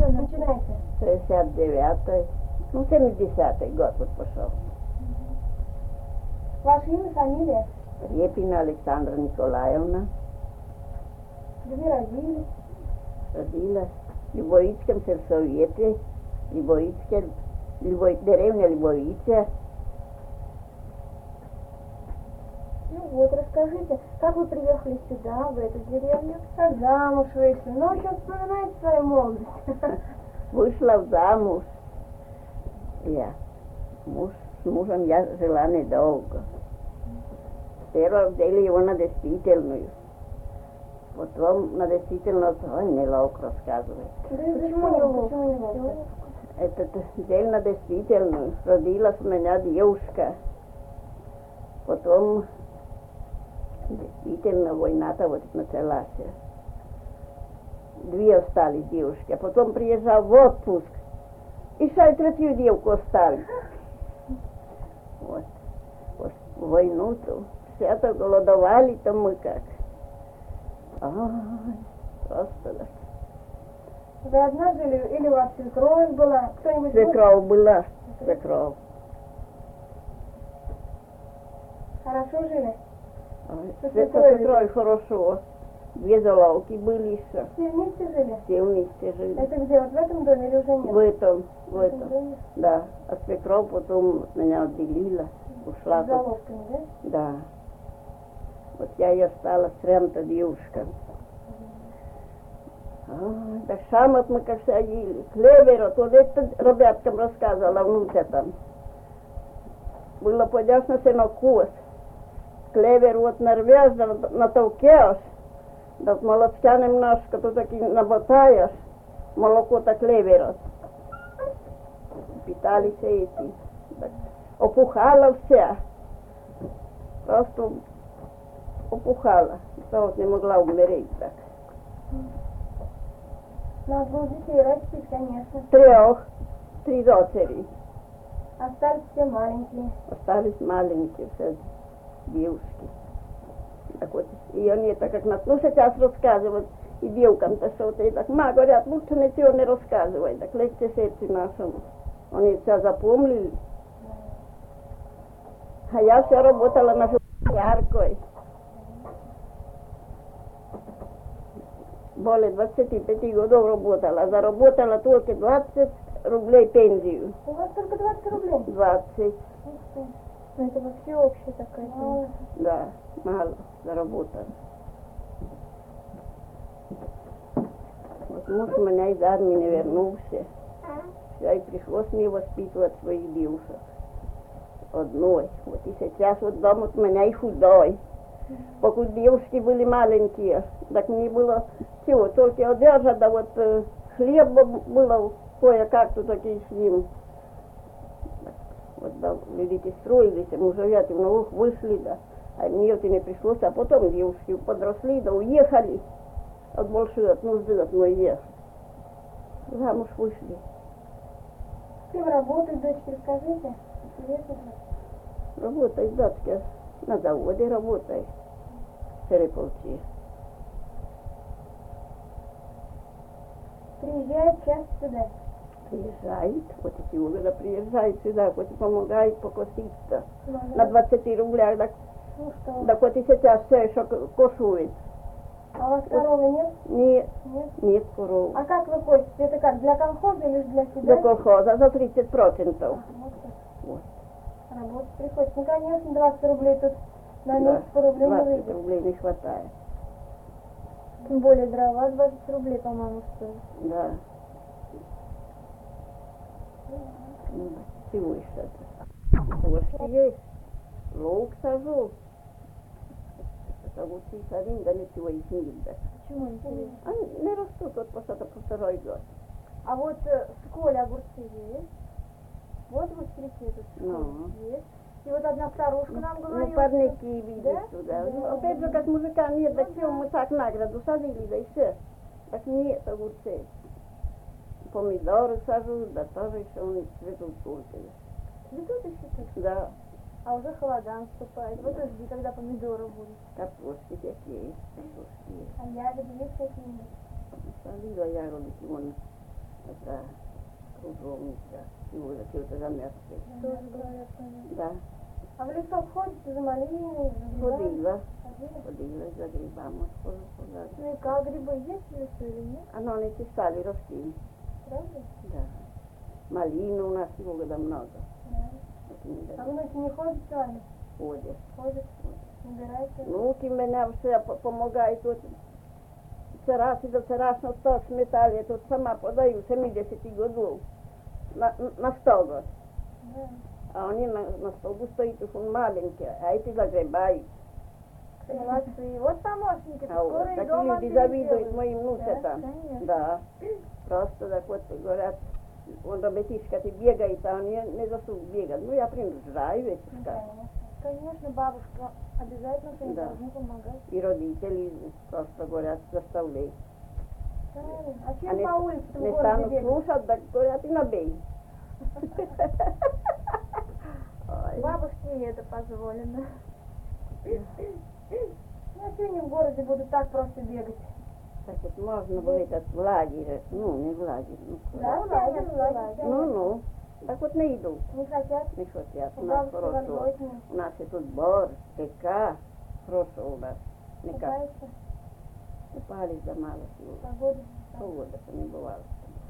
начинайте. 69-й, ну 70-й год вот пошел. Ваше имя, фамилия? Репина Александра Николаевна, Где родились? родилась в Любовицком сельсовете, деревня Любовица. Ну вот, расскажите, как вы приехали сюда, в эту деревню? Как замуж вышли? Ну, еще вспоминайте свою молодость. Вышла замуж. С мужем я жила недолго. Сперва взяли его на действительную. Потом на действительность, ой, неловко рассказывать. Почему неловко? Этот взяли на действительную. Родилась у меня девушка. Потом действительно война-то вот началась. 2 остались девушки. А потом приезжал в отпуск. И шай 3-ю девку оставить. Вот. В войну-то все это голодовали-то мы как. Ай, просто так. Вы одна жили или у вас свекровь была? Кто-нибудь? Свекровь была, свекровь. Хорошо жили? Со свекровью хорошо. 2 заловки были еще. Все вместе жили? Все вместе жили. Это где, вот в этом доме или уже нет? В этом. доме? Да. А свекровь потом меня отделила. Ушла. С заловками, да? Да. Вот я и осталась прям-то девушка. Так шамот мы как садили. Клеверот, вот это ребяткам рассказывала, внука там. Было пойдешь на сенокос. Клевер вот нарвешь, натолкешь. Да молочка немножко тут таки наботаешь. Молоко-то клеверот. Питались эти. Так, опухала вся. Просто опухала. То вот не могла умереть так. Надо было детей растить, конечно. 3 дочери. Остались все маленькие. Остались маленькие все девушки. Так вот, и они так как ну сейчас рассказывают, и девкам-то что-то, и так, говорят, лучше ничего не рассказывай, так легче сердце нашему. Они все запомнили. А я все работала на яркой. Более 25 годов работала. Заработала только 20 рублей пенсию. У вас только 20 рублей? 20. Ну это вообще общая такая сумма. Да, мало заработала. Вот муж у меня из армии не вернулся. Все, и пришлось мне воспитывать своих девушек. Одной. Вот и сейчас вот дом у меня и худой. Пока девушки были маленькие, так мне было всего, только одежда, да вот хлеб было кое-как тут такие с ним. Вот, да, видите, строились, мужья темновых вышли, да, а мне это не пришлось, а потом девушки подросли, да, уехали, от больше от нужды от моей ехать. Замуж вышли. Кем работает дочки, расскажите? Интересно. Работает дочка, на заводе работает, в Сереповце. Приезжает часто сюда? Приезжает, вот и сегодня приезжает сюда, хоть и помогает покосить-то. На 20 рублях, так, Ну что? так вот и сейчас все еще кошует. А у вас коровы нет? Нет, Нет. нет коров. А как вы косите? Это как, для колхоза или для себя? Для колхоза за 30%. Вот так. Вот. Работать приходится. Ну, конечно, 20 рублей тут на Да, месяц по рублю не 20 выйдет. рублей не хватает. Тем более дрова 20 рублей, по-моему, стоит. Да. Ну, всего что-то. Вот есть. Лук сажу. Огурцы садим, да ничего их не видно. Почему интересно? Они не растут вот по 2-й год. А вот в школе огурцы есть? Вот в Воскресенье тут в школе есть. И вот одна старушка нам говорила. Ну, парники видишь Да? туда. Да. Ну, опять же, как мужика нет, так все мы так награду садили, да и все. Так нет огурцей. Помидоры сажу, да тоже еще у них цветут только. Цветут еще тут? Да, А уже холода наступает. Вот и жди, когда помидоры будут. капустки какие есть, капустки есть. А ягоды есть какие-нибудь? Садила ягодки, вон Да, кругом нельзя. И уже все замерзли. Тоже говорят, понятно. Да, А в лесок ходите за малиной, за грибами? ходила, Ходили? ходила за грибами. Ну и как, грибы есть в лесу или нет? Оно они стали расти. Правда? Да. Малину у нас ягода много. Да. Это не А дают. внуки не ходят с вами? Ходят. Ходят? Набираются? Внуки меня все помогают. Вот вчерашний до вчерашнего стол сметали. Я тут сама подаю 70 годов. На стол. Да. А они на столбу стоят, уж он маленький, а эти загребают. Молодцы. Вот помощники, А вот скоро и такие дома люди завидуют переделают. моим Да, внучатам. конечно. Да. Просто так вот говорят, он ребятишка ты бегает, а он не засуг бегать. Ну я принуждаю Ну, этих. конечно. Конечно, бабушка обязательно что-нибудь Да. должны помогать. И родители просто говорят, заставляй. Правильно. А чем Они по улице в не городе станут бегать? слушать, так говорят, и набей. Ой. Бабушке и это позволено. Ну, а что они в городе будут так просто бегать? Так вот можно было этот в лагере, ну не в лагере, ну Да, куда. лагерь. Ну, так вот не идут, Не хотят? не хотят. У У нас бабушки хорошо. воротни. У нас и тут борщ, ТК, хорошо у нас. Никак. Купаются? Купались да мало всего. Погода? Погода-то не бывало.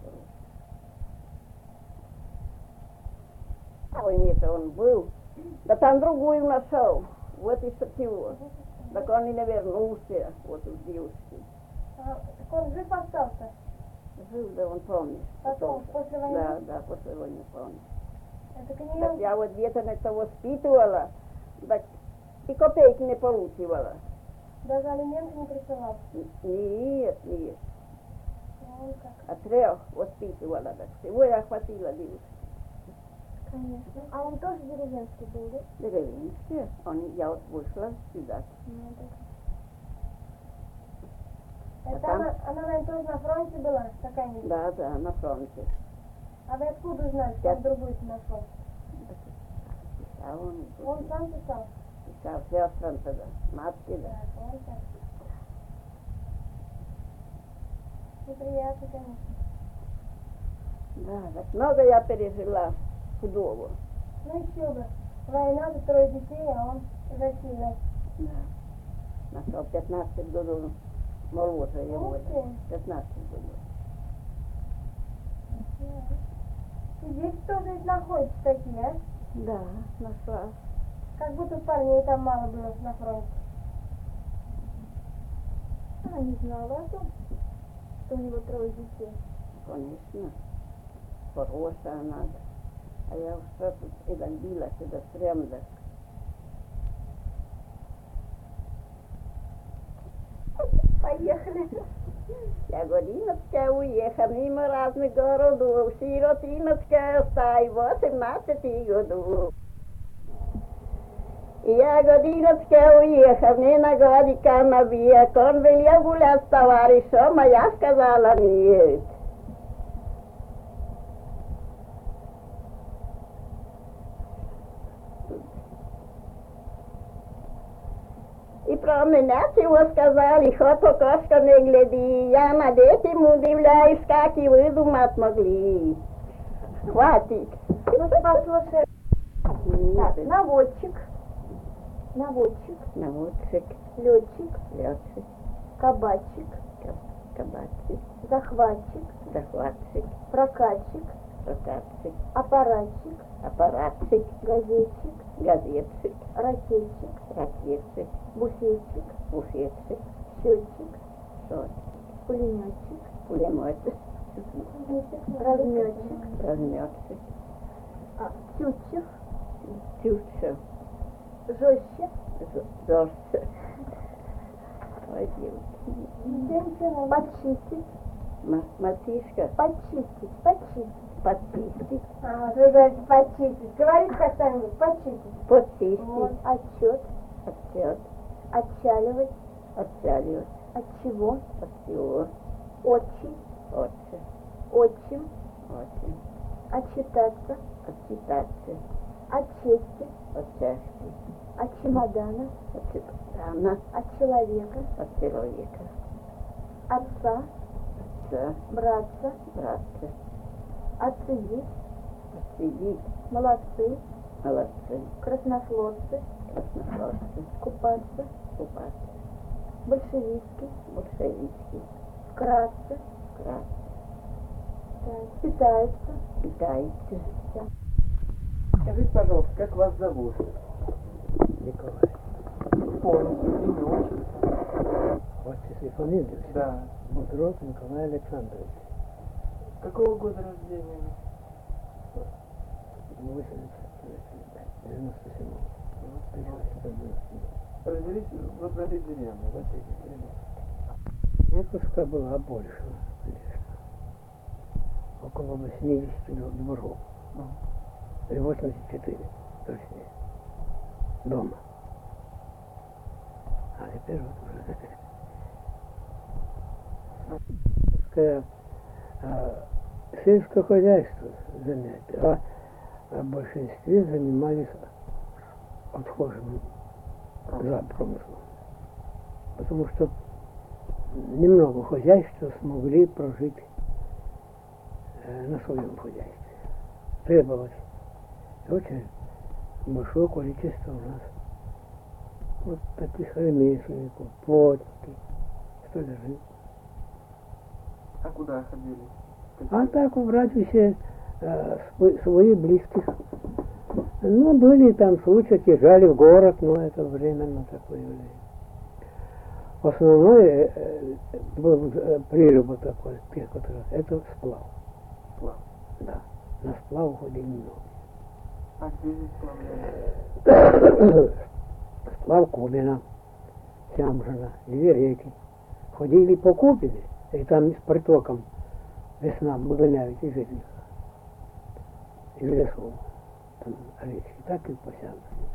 А ой, нет, он был. Да там другую нашел. Вот и чего. Так он и не вернулся. Вот у девушки. А, так он жив остался? Жил, да он помнит. Потом, после войны? Да, после войны помнит. Это не Так я вот где-то это воспитывала, так и копейки не получивала. Даже алименты не присылал? Нет. Вон как. А 3 воспитывала, так всего я хватила девушки. Конечно. А он тоже деревенский был, да? Деревенские. Я вот вышла сюда. Ну, так. А Это там? она, наверное, тоже на фронте была, какая-нибудь? Да, на фронте. А вы откуда узнали, что он другую-то нашел? А Он сам писал? писал сестрам тогда, матери, да. Так, он так. Неприятно, конечно. Да, так много я пережила худого. Ну еще бы. Война, за 3 детей, а он засильный. Да. Нашел 15 годов моложе его. Ух ты. 15 годов. И дети тоже ведь находятся такие, а? Да, нашла. Как будто парней там мало было на фронте. Она не знала о том, что у него 3 детей. Конечно. Хорошая надо. А я уж тут и добилась, и до стремда. Поехали. Ягодиночка уехала мимо разных городов, сиротиночка стала 18 годов. Ягодиночка уехала, мне на годика на век, он велел гулять с товарищем, а я сказала нет. И про меня чего сказали, хоть окошко не гляди, я над этим удивляюсь, как и выдумать могли. Хватит. Ну, послушай. Так, наводчик, Наводчик, летчик, летчик, кабачик, кабачик, захватчик, захватчик, прокатчик, прокатчик, аппаратчик, аппаратчик, газетчик, газетчик, ракетчик, ракетчик, буфетчик, буфетчик, счетчик, шот, пулеметчик, пулеметчик, разметчик, разметчик, тютчев, тютчев, жестче, жестче. Ой, девочки. подчистить, Мальчишка, подчистить. подчистить, А, вот вы говорите подчистить. Говорите как-нибудь, подчистить. почистить, Вот, отчет, отчет, отчаливать, отчаливать, от чего, от всего, отчим, отче, отчим, отче, отчитаться, отчитаться, от чести, от чашки, от чемодана, от чемодана, от человека, от человека, отца, отца, братца, братца, Отцедить. Отцедить. Молодцы. Молодцы. Краснофлотцы. Краснофлотцы. Купаться. Купаться. Большевистский. Большевицкий. Вкратце. Вкратце. Так. Питается. Питается. Скажите, пожалуйста, как вас зовут? Николай. Полностью, имя, отчество. Отец и фамилия? Да. Будров Николай Александрович. Какого года рождения вы? 97. Родились вот в этой деревне. Вот эти деревни. Мекушка была больше, конечно. Около 80 дворов. Или 84, точнее. Дома. А теперь вот уже. Сельское хозяйство занятие, а в большинстве занимались отхожим за промыслом. Потому что немного хозяйства смогли прожить на своем хозяйстве. Требовалось очень большое количество у нас вот таких ремесленников, плотники, столяры. А куда ходили? А так убрать все своих близких. Ну, были там случаи, езжали в город, но это временно такое явление. Основной был прилюб такой, это сплав. Сплав. Да, на сплав уходили много. А где здесь сплавляли? Сплав Кубина, Сямжина, две реки. Ходили по Кубине, и там с притоком весна выгоняют из этих, из лесов, там речки, так и по Сямжине.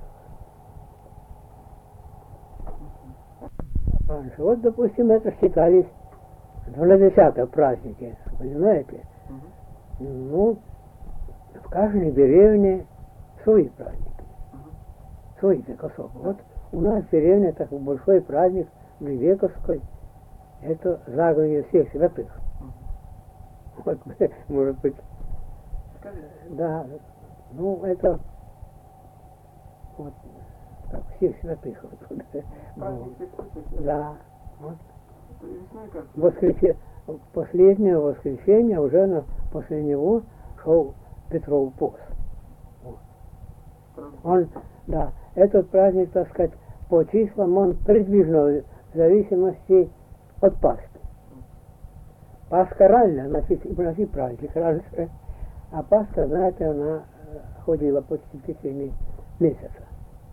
Раньше, вот, допустим, это считались 12 праздники, понимаете? Ну, в каждой деревне свои праздники, свои так особо. Вот у нас в деревне такой большой праздник Гливековской, это заговение всех святых. Вот, может быть, да, ну это вот так, всех святых. Вот, Праздник всех святых? да, вот. Это весной как? Последнее воскресенье уже после него шел Петров пост. Вот. Он, да, этот праздник, так сказать, по числам он передвижной в зависимости от Пасхи. Пасха ранняя, значит, праздник раньше, а Пасха, знаете, она ходила почти в течение месяца.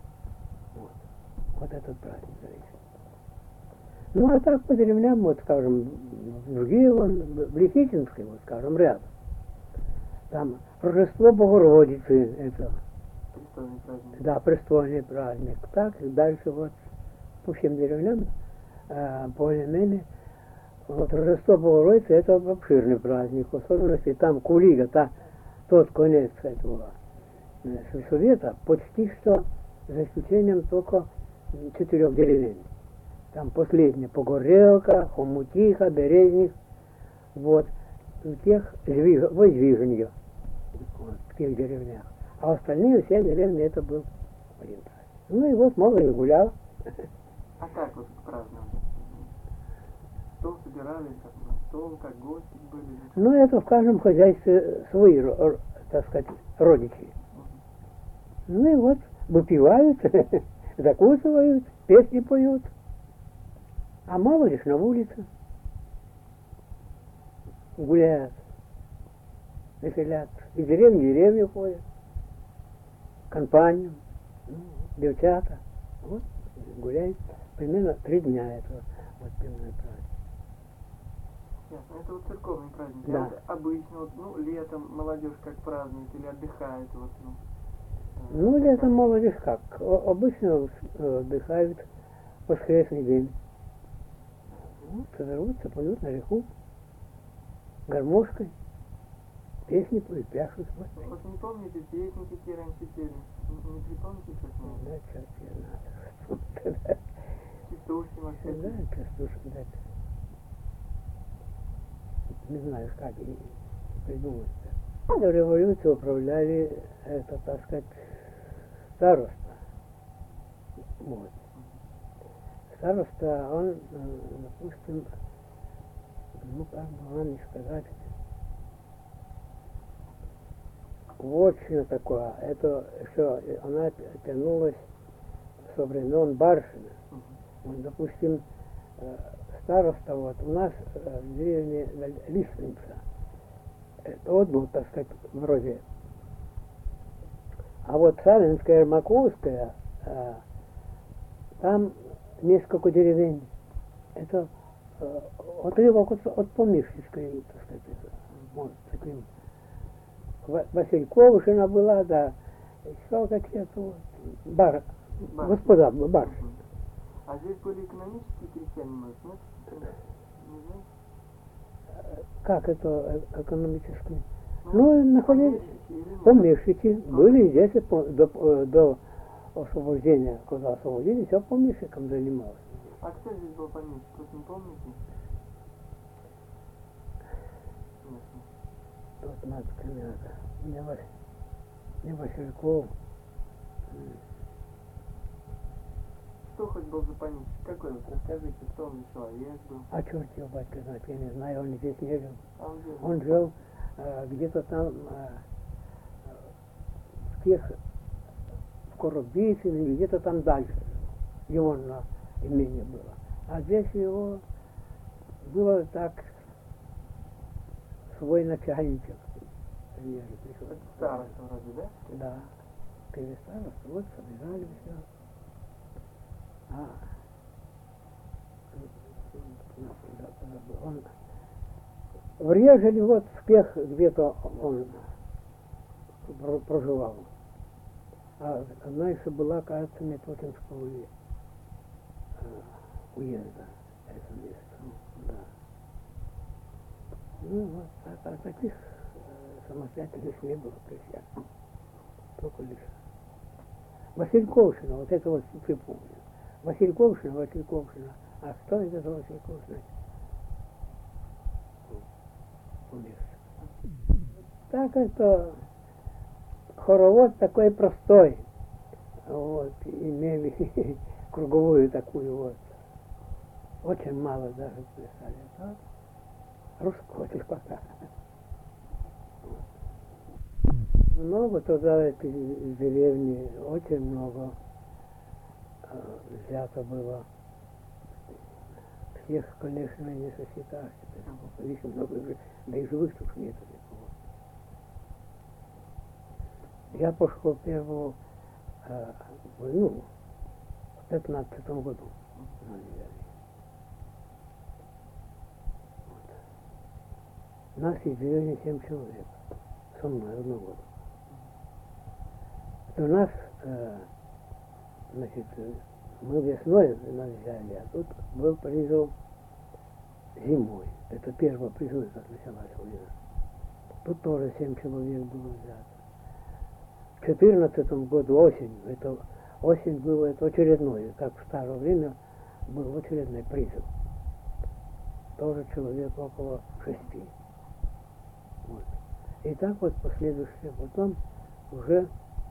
Вот этот праздник зависит. Ну, а так по деревням, вот, скажем, другие, в Лисичинске, вот, скажем, рядом. Там Рождество Богородицы, это, Престольный праздник. да, престольный праздник. Так, и дальше вот по всем деревням, более-менее, вот Рождество Богородицы, это обширный праздник, в особенности там Кулига, тот конец этого совета, почти что, за исключением только 4 деревень. Там последняя Погорелка, Хомутиха, Березник, вот, в тех Воздвиженье, вот, в тех деревнях. А остальные все деревни это был один праздник. Ну и вот молодой гулял. А как вот праздновали? Стол собирали, как на стол, как гости были? Ну это в каждом хозяйстве свои, так сказать, родичи. Ну и вот выпивают, закусывают, песни поют. А молодежь на улице гуляют, веселятся. Из деревни в деревню ходят, компанию, девчата. Вот, гуляют. Примерно 3 дня этого вот пивной праздник. Ясно. Это вот церковный праздник. Да. А вот обычно, вот, ну, летом молодежь как празднует или отдыхает, вот, ну. Ну, летом молодежь как? Обычно отдыхают в воскресный день. Вот, соберутся, поют на реку, гармошкой, песни поют, пляшут. Вот. Вот не помните, песни какие раньше пели? Не припомните сейчас? Да, черт я знаю. Частушки, может, Да, частушки, да. Не знаю, как и придумать. До революции управляли, это, так сказать, староста. Вот. Староста, он, допустим, ну как бы вам не сказать, очень такое, это еще, она тянулась со времен Баршина. Вот, допустим, староста вот у нас в деревне Лиственница. Это вот был, так сказать, вроде. А вот Савинская, Ермаковская, там несколько деревень. Это отрывок от Помещицкой, так сказать, вот таким. Васильковшина была, да, еще какие-то вот, господа, барышни. А здесь были экономические крестьяне, может, нет? Не знаю. Как это экономически? Ну, находились помещики, были здесь до освобождения, когда освободили, все помещиком занималось. А кто здесь был помещик, вы не помните? Тут надо, не Васильков. Кто хоть был за помещик? Какой вот? Расскажите, кто он человек был? А черт его, батька, знает, я не знаю, он здесь не жил. А он где? Он жил где-то там в тех в Коробицыне или где-то там дальше. Его на имение было. А здесь его было так свой начальничек. Это староста вроде, да? Да. Перед староста, вот собирали все. Он в Режеле, вот в Пех где-то он проживал. А одна еще была, кажется, Метотинского уезда. Это место. Да. Ну вот, а таких самостоятельных не было крестьян. Только лишь. Васильковшина, вот это вот припомню. Васильковшина. А кто из этого Васильковшина? Умер. Так это хоровод такой простой. Вот, имели круговую такую вот. Очень мало даже писали. А русского пока. Много туда из деревни, очень много взято было. Всех, конечно, не сосчитаешь. Слишком много, да и живых тут нет никого. Я пошел первую войну в 15-м году на деревне. Вот. Нас из деревни 7 человек. Со мной одного года. У нас, значит, мы весной нас взяли, а тут был призыв зимой. Это первый призыв, как началась война. Тут тоже 7 человек было взято. В 14 году осенью, это осень было это очередное, как в старое время был очередной призыв. Тоже человек около 6. Вот. И так вот последующие, потом уже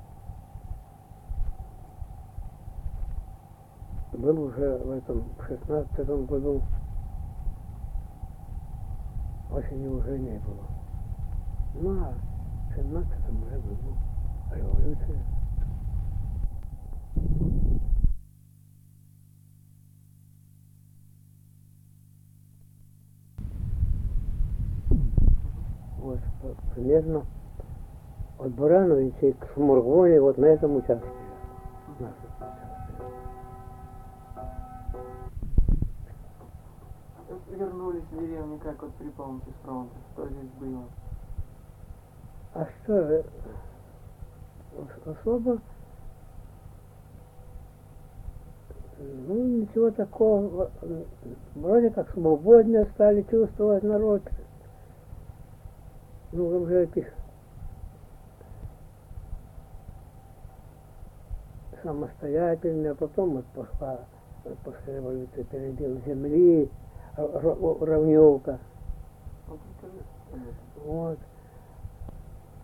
был уже в этом 16 году, осенью уже не было. Ну а в 17-м уже была революция. Вот примерно от Барановичей к Сморгоне вот на этом участке. Вернулись в деревню, как вот припомните с фронта, что здесь было? А что, особо, ну ничего такого, вроде как свободнее стали чувствовать народ. Ну, уже этих самостоятельно, а потом вот пошла после революции передел земли, равневка. Вот.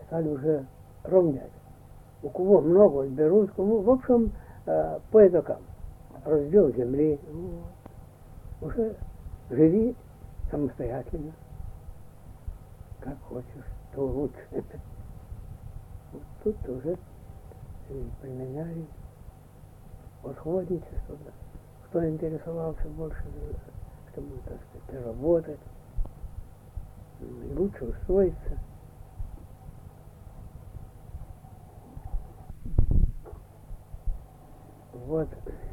стали уже равнять. У кого много берут, кому, в общем, по этакам. Раздел земли. Уже живи самостоятельно. Как хочешь, то лучше. Вот тут уже применяли восходничество. Кто интересовался больше, чтобы, так сказать, переработать, и лучше устроиться. Вот.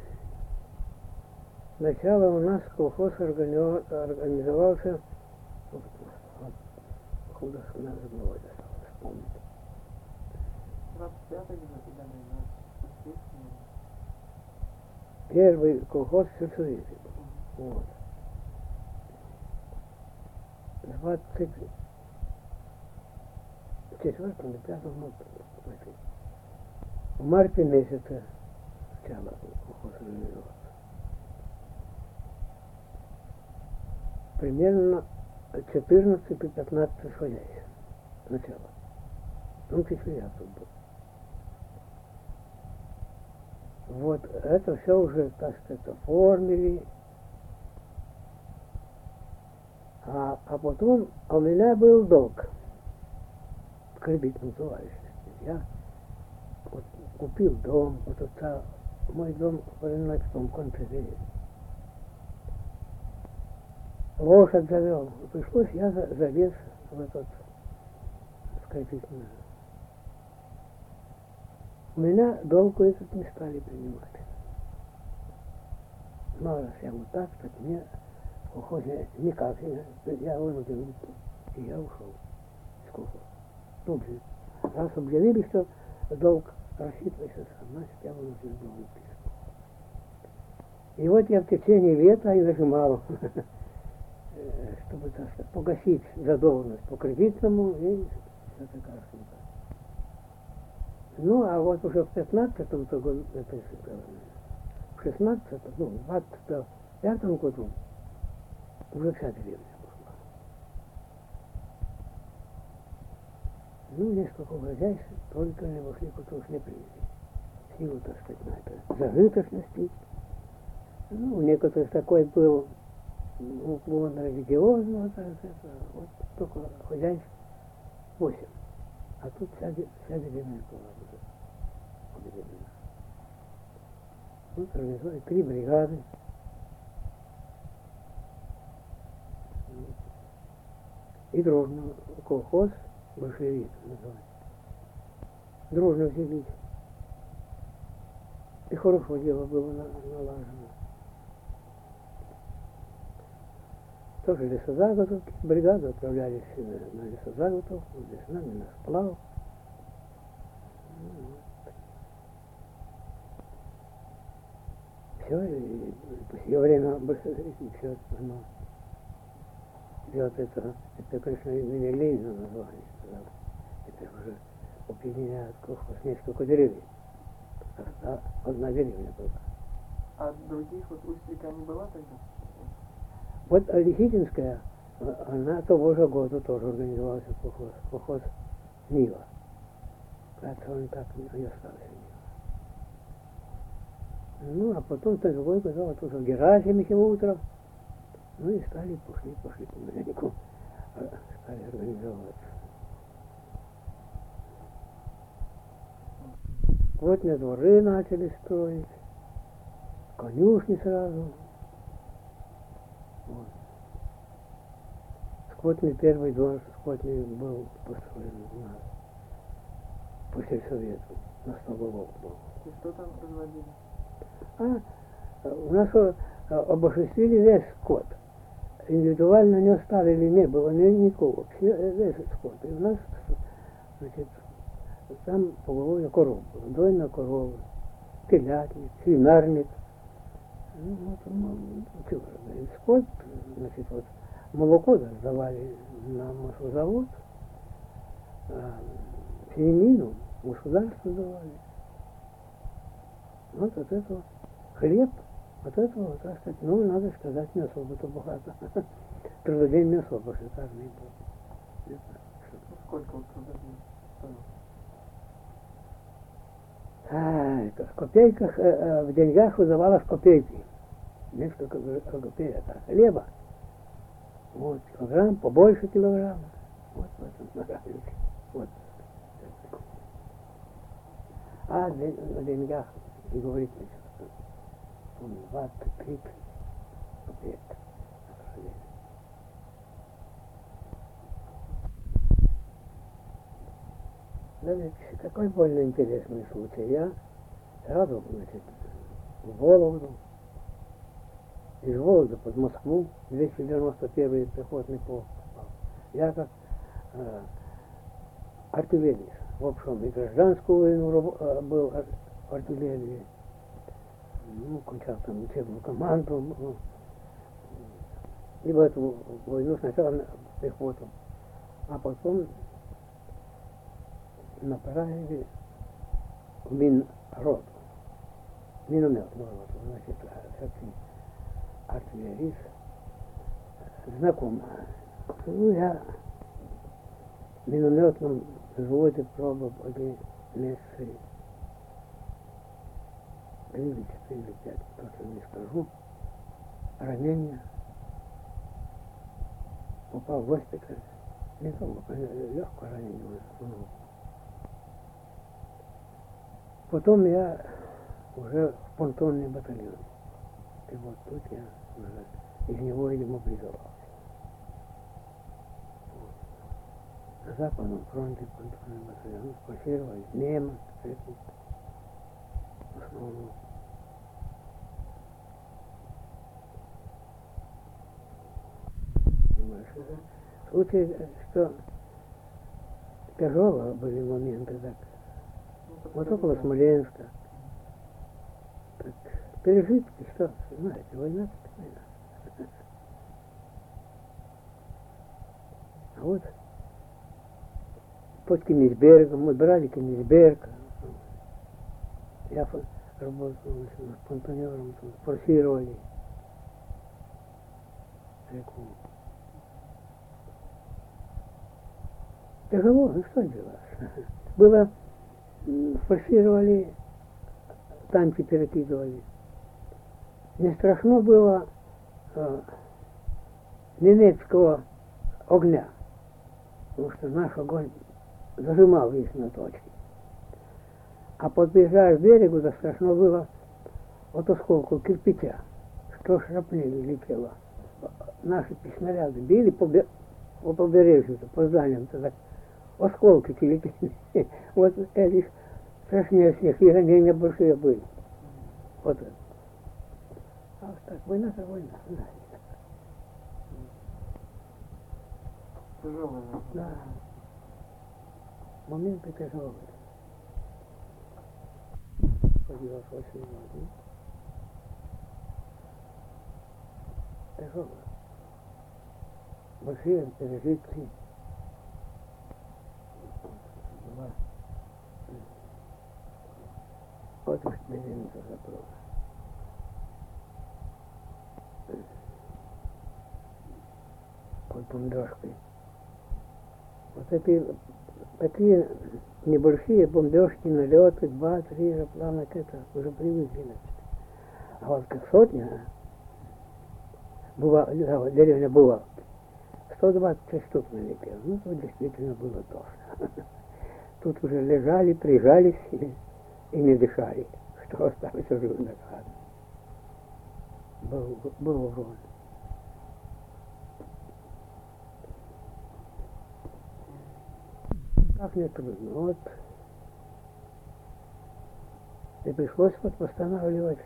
Сначала у нас колхоз организовался, вот, художественное забывать осталось вспомнить. 25 где-то, да, 26. Первый колхоз в Сельсовете был. Вот. 24 или 5 в марте месяце начало колхоз организовался. Примерно 14-15 хозяйств начало. В том числе я тут был. Вот это все уже, так сказать, оформили. А потом у меня был долг в кредитном товариществе. Я вот купил дом, вот это мой дом в том конце деревни. Лошадь завел. Пришлось, я залез в этот кредитный. У меня долг этот не стали принимать. Но раз я вот так мне в колхозе никак. Я вынудил уйти. И я ушел из колхоза. Тут же. Раз объявили, что долг рассчитывайся сам, значит, я вынудил был уйти из колхоза. И вот я в течение лета и нажимал, чтобы, так сказать, погасить задолженность по кредитному и все такая штука. Ну, а вот уже в 15-м году, в 16-м, ну, в 25-м году уже вся деревня пошла. Ну, несколько хозяйств только не вошли, потому что не привели. В силу, так сказать, на это зажиточности. Ну, у некоторых такой был уклон религиозного, так сказать, вот только хозяйств 8. А тут вся деревня была уже объединена. Вот организовали 3 бригады. И дружно колхоз большевик называется. Дружно взялись. И хорошо дело было налажено. Тоже лесозаготовки, бригады отправлялись на лесозаготовку, с нами на сплав. Все, и во время большевики все оно. Вот это, конечно, имени Ленина название, это уже объединяет колхоз несколько деревень. Одна деревня была. А других вот Усть-Река не была тогда? Вот Лиситинская, она того же года тоже организовался колхоз Нива. Правда, он так и остался Нива. Ну, а потом другой год, вот уже Герасимов утром, ну и пошли помаленьку, стали организовываться. Вот на дворы начали строить, конюшни сразу. Вот. Скотный первый двор, скотный был построен у нас по сельсовету, на столовом был. И что там разводили? У нас обошествили весь скот. Индивидуально не оставили, не было никого. Весь скот. И у нас, значит, там поголовье коров было. Дойная корова, телятник, свинарник. Ну, вот, скот, значит, вот, молоко сдавали на маслозавод, свинину государству давали. Вот от этого хлеб, от этого, так сказать, ну, надо сказать, не особо-то богато. Трудодень не особо шикарный был. Сколько вот трудодень? В копейках, в деньгах выдавалось копейки. Несколько копеек. А хлеба, вот, килограмм, побольше килограмма. Вот в этом разница. Вот. А о деньгах и говорить нечего. 20-30 копеек. Да ведь какой больно интересный случай. Я сразу, значит, в Вологду, из Вологды под Москву, 291-й пехотный полк попал. Я как артиллерист. В общем, и гражданскую войну был в артиллерии. Ну, кончал там учебную команду. И в эту войну сначала на пехоту, а потом направили в Минроту. Минометную роту. Значит, всякий артиллерист знаком. Ну, я в минометном взводе пробовали месяцы 3 или 4 или 5, точно не скажу. Ранение. Попал в госпиталь. Не долго, легкое ранение было. Потом я уже в понтонный батальон. И вот тут я уже из него и демобилизовался. На Западном фронте понтонный батальон спасировали немец, эти, в основном. Случай, что тяжелые были моменты, так. Вот около Смоленска. Так, пережитки, что, знаете, война так война. А вот под Кенигсбергом, мы брали Кенигсберг. Я работал с понтонером, форсировали реку. Тяжело, ну что делать? Было, форсировали, танки перекидывали. Не страшно было немецкого огня, потому что наш огонь зажимал их на точке. А подъезжая к берегу, да страшно было от осколков кирпича, что шрапнелью летело. Наши снаряды били по побережью, по зданиям, так осколки летели. Вот эти страшнее всех, и ранения большие были. Вот это. А вот так, война-то война, знаете. Тяжелая. Да. Моменты тяжелые. Погибал очень много. Тяжелые. Большие пережитки. Вот уж беременность закрыла. Под бомбежкой. Вот такие небольшие бомбежки, налеты, 2-3 аэроплана, это уже привыкли, значит. А вот как сотня, деревня была, 120 штук налетело. Ну, то действительно было тошно. Тут уже лежали, прижались и не дышали, что остался жив наказ. Был урон. Как не трудно. Вот. И пришлось вот восстанавливать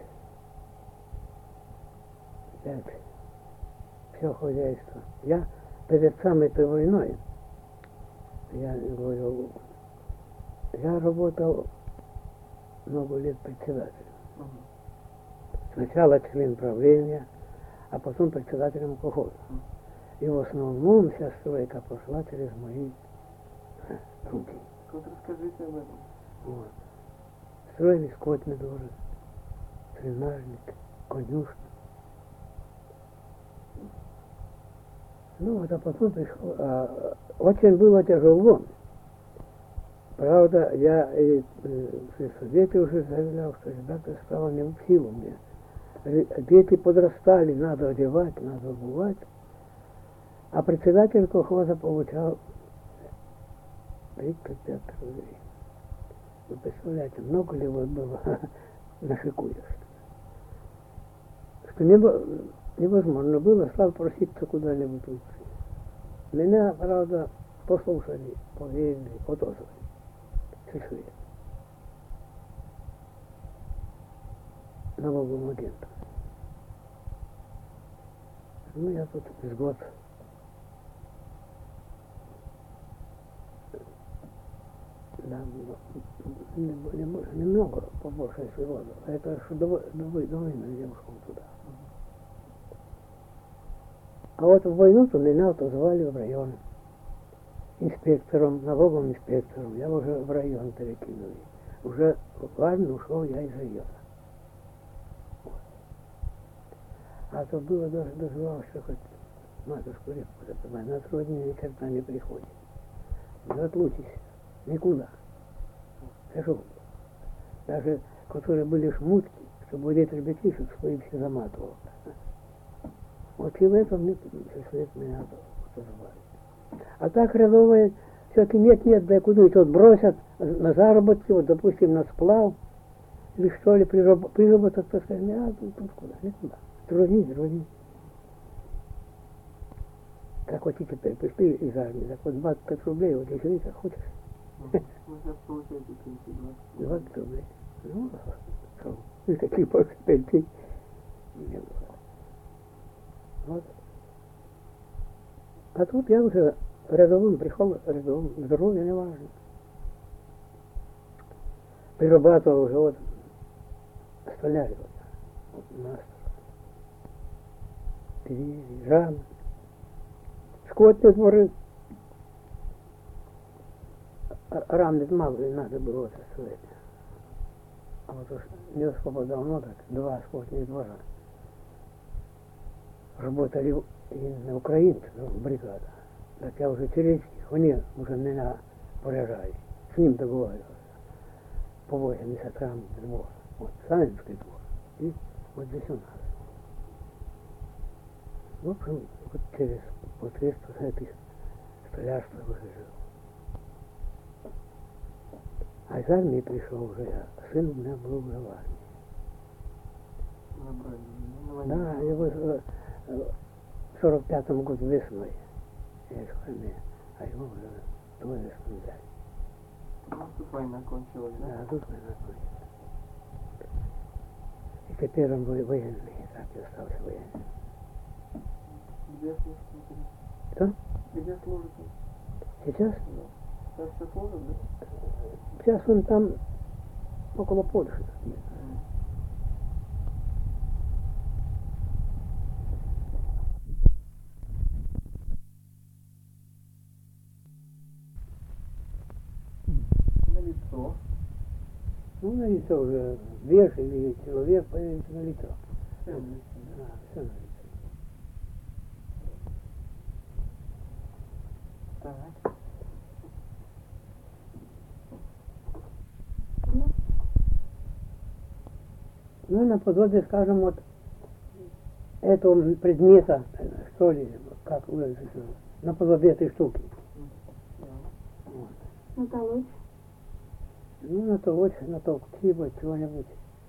опять все хозяйство. Я перед самой этой войной, я говорю, я работал много лет председателем. Сначала член правления, а потом председателем колхоза. И в основном вся стройка пошла через мои руки. Вот расскажите об этом. Вот. Строили скотный двор, тренажник, конюшню. Ну вот, а потом пришло, очень было тяжело. Правда, я и в совете уже заявлял, что ребята стало не в силу мне. Дети подрастали, надо одевать, надо обувать. А председатель колхоза получал 35 рублей. Вы представляете, много ли вот было нашикуешь? Что невозможно было сразу проситься куда-нибудь уйти. Меня, правда, послушали, поверили, отозвали. Пришли. Налоговым агентом. Ну, я тут с год. Да, немного побольше всего. Это что до войны я ушел туда. А вот в войну-то меня звали в район инспектором, налоговым инспектором. Я уже в район перекинули. Уже в армию ушел я из района. Вот. А то было даже доживалось, что хоть матушку реку запоминать. На родине ни черта не приходит. Не отлучись. Никуда. Хорошо. Даже которые были шмутки, чтобы одеть ребятишек, свои все заматывал. Вот и в этом мне меня отозвали. А так рядовые все-таки нет, да куда-нибудь вот бросят на заработки, вот допустим на сплав, или что ли приработок, так сказать, а тут куда, никуда. Трудни. Как вот и теперь пришли из армии, так вот 25 рублей, вот если ты хочешь. Ну, сейчас получаете пенсию 20 рублей. Ну, что, никаких больше пенсий не было. Вот. А тут я уже рядовым пришел, рядовым, здоровье не важно. Прирабатывал уже вот столярил. Вот мастер. Двери, рамы. Скотные дворы. Рам мало надо было составить. А вот уж не особо давно так, 2 скотных двора. Работали и украинцы, бригада. Так я уже через них, они уже меня поражали. С ним договаривался. По 80 рам двор. Вот Савинский двор. И вот здесь у нас. В общем, вот через посредство этих столярства уже жил. А из армии пришел уже я. Сын у меня был уже в армии. Да, его в 45-м году весной. Я из армии, а его уже двое весной взяли. Ну, тут война кончилась, да? Да, тут война кончилась. И теперь он был военный, так и остался военным. Где служите? Что? Где служите? Сейчас? Сейчас все служат, да? Сейчас он там около Польши. На лицо. Ну, на лицо уже вешали, человек появился на лицо. Все на лицо. Да, все на лицо. Так. Ну, наподобие, скажем, вот этого предмета, что ли, как выразить, наподобие этой штуки. Вот. Натолочь. Ну, натолочь, натолкти, вот чего-нибудь.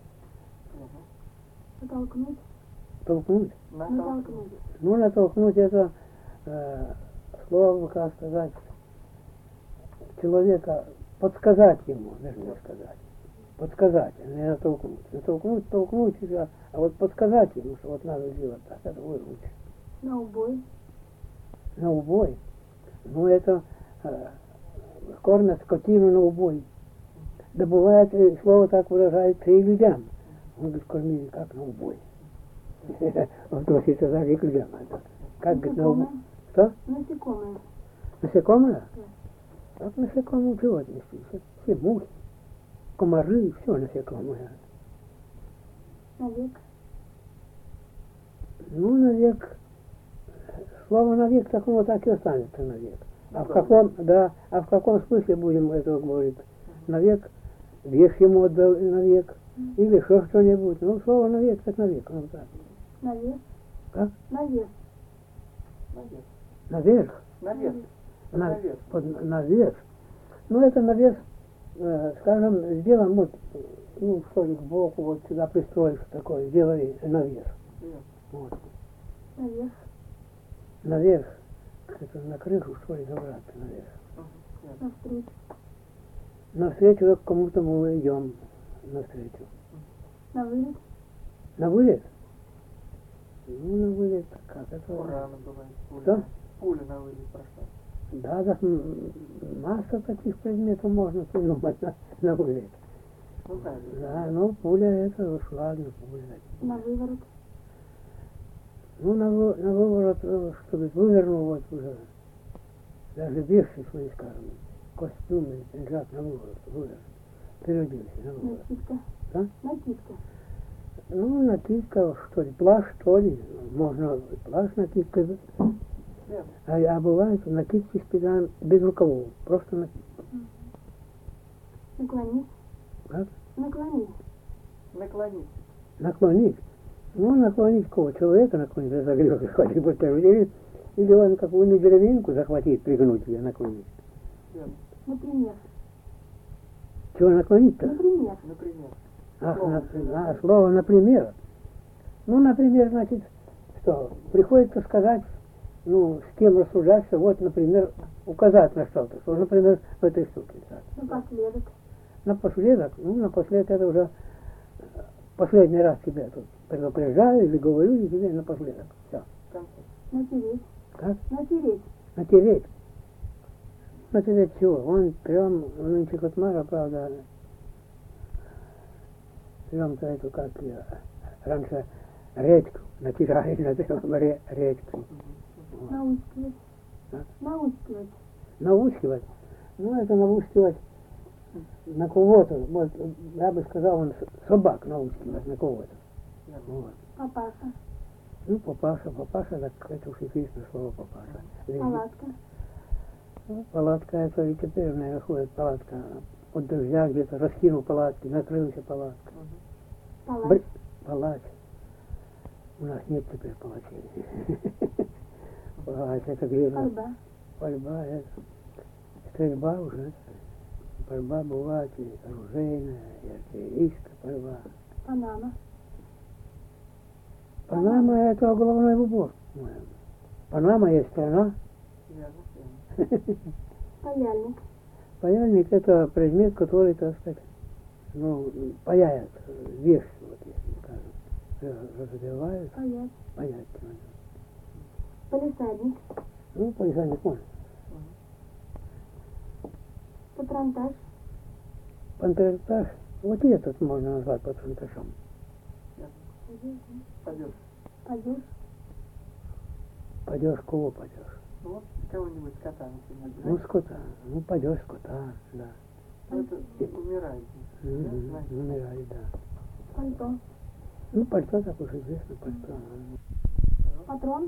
Натолкнуть. Толкнуть. Натолкнуть. Ну, натолкнуть это слово, как сказать, человека, подсказать ему, вернее сказать. Подсказать, а не натолкнуть. Натолкнуть, толкнуть, а вот подсказать ему, что вот надо сделать так, это будет лучше. На убой. На убой. Ну, это кормят скотину на убой. Да бывает, слово так выражается и людям. Он говорит, кормили как на убой. Относится так и к людям. Как говорит, на убой. Что? Насекомые. Насекомые? Так насекомые чего отнести? Все мухи, комары, все насекомые. Навек. Ну, навек. Слово навек такого так и останется навек. А в каком, да, а в каком смысле будем это говорить? Навек, век ему отдал навек, или еще что-нибудь. Ну, слово навек, так навек. Ну, так. Наверх. Как? Наверх. Наверх. Наверх. Наверх. На, Наверх. навес. Ну, это навес, скажем, сделан вот, ну, что ли, сбоку, вот сюда пристроишь такой, сделали навес. Наверх. Вот. Наверх. Наверх. Это на крышу, что ли, забраться наверх. Ясно. Навстречу. Навстречу к кому-то мы идем. Навстречу. На вылет. На вылет? Ну, на вылет, как это? Урана бывает. Что? Пуля на вылет прошла. Да, так масса таких предметов можно придумать на вылет. Ну да. Да, ну пуля это уж ладно, пуля. На выворот. Ну, на выворот, чтобы вывернул вот уже. Даже вещи свои, скажем, костюм и пиджак на выворот, вывернул. Переоделся на выворот. Накидка. Да? Накидка. Ну, накидка, что ли, плащ, что ли. Можно плащ накидка. Верно. А бывает накидки специально без рукавов. Просто накидка. Наклонить. Как? Наклонить. Наклонить. Наклонить. Ну, наклонить кого? Человека наклонить, за грех захватить, или он какую-нибудь деревеньку захватить, пригнуть ее, наклонить. Верно. Например. Чего наклонить-то? Например. Например. Ах, Слово. слово «например». Ну, например, значит, что? Приходится сказать, ну, с кем рассуждаться, вот, например, указать на что-то, что, например, в этой штуке. Так. Напоследок. Напоследок, ну, напоследок это уже последний раз тебя тут предупреждаю или говорю, и тебе напоследок. Все. В конце. Натереть. Как? Натереть. Натереть. Натереть чего? Он прям, нынче Котмара, правда, прям-то эту, как я, раньше редьку натирали на этом редьку. Вот. Наускивать. А? Наускивать. Наускивать. Ну, это наускивать на кого-то. Вот, я бы сказал, он собак наускивать на кого-то. Верно. Вот. Папаша. Ну, папаша, так это уж известно слово папаша. Палатка. Ну, палатка, это и теперь, наверное, ходит палатка. От дождя где-то раскинул палатки, накрылся палатка. Палач. Палач. У нас нет теперь палачей. Палач, это где-то Пальба. пальба, это стрельба уже. Пальба бывает и оружейная, и артиллерийская пальба. Панама. Панама это головной убор, по-моему. Панама есть страна. Верно. Верно. Паяльник. Паяльник это предмет, который, так сказать, ну, паяет вещь, вот если скажем, разогревают, Паять. паять. Полисадник. Ну, полисадник можно. Патронтаж. Патронтаж, вот и этот можно назвать патронтажом. Падеж. Падеж. Падеж, кого падеж? Ну вот кого-нибудь скота, например. Ну, скота, ну, падеж скота, да. Ну, это умирает. Умирали, да. Пальто. Ну, пальто так уж известно, пальто. Патрон.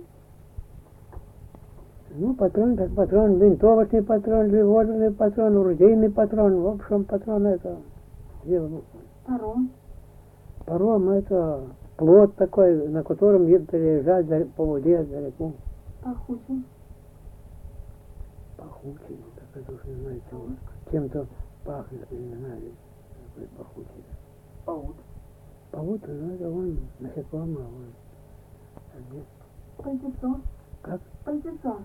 Ну, патрон как патрон, винтовочный патрон, револьверный патрон, орудийный патрон. В общем, патрон это дело. Паром. Паром это плот такой, на котором переезжать по воде далеко. Пахучий. Пахучий, так это уж не знаю чего. Чем-то пахнет, не знаю, какой пахучий. Паут. Паут, ну это он насекомый, он. Пальтецо. Как? Пальтецо.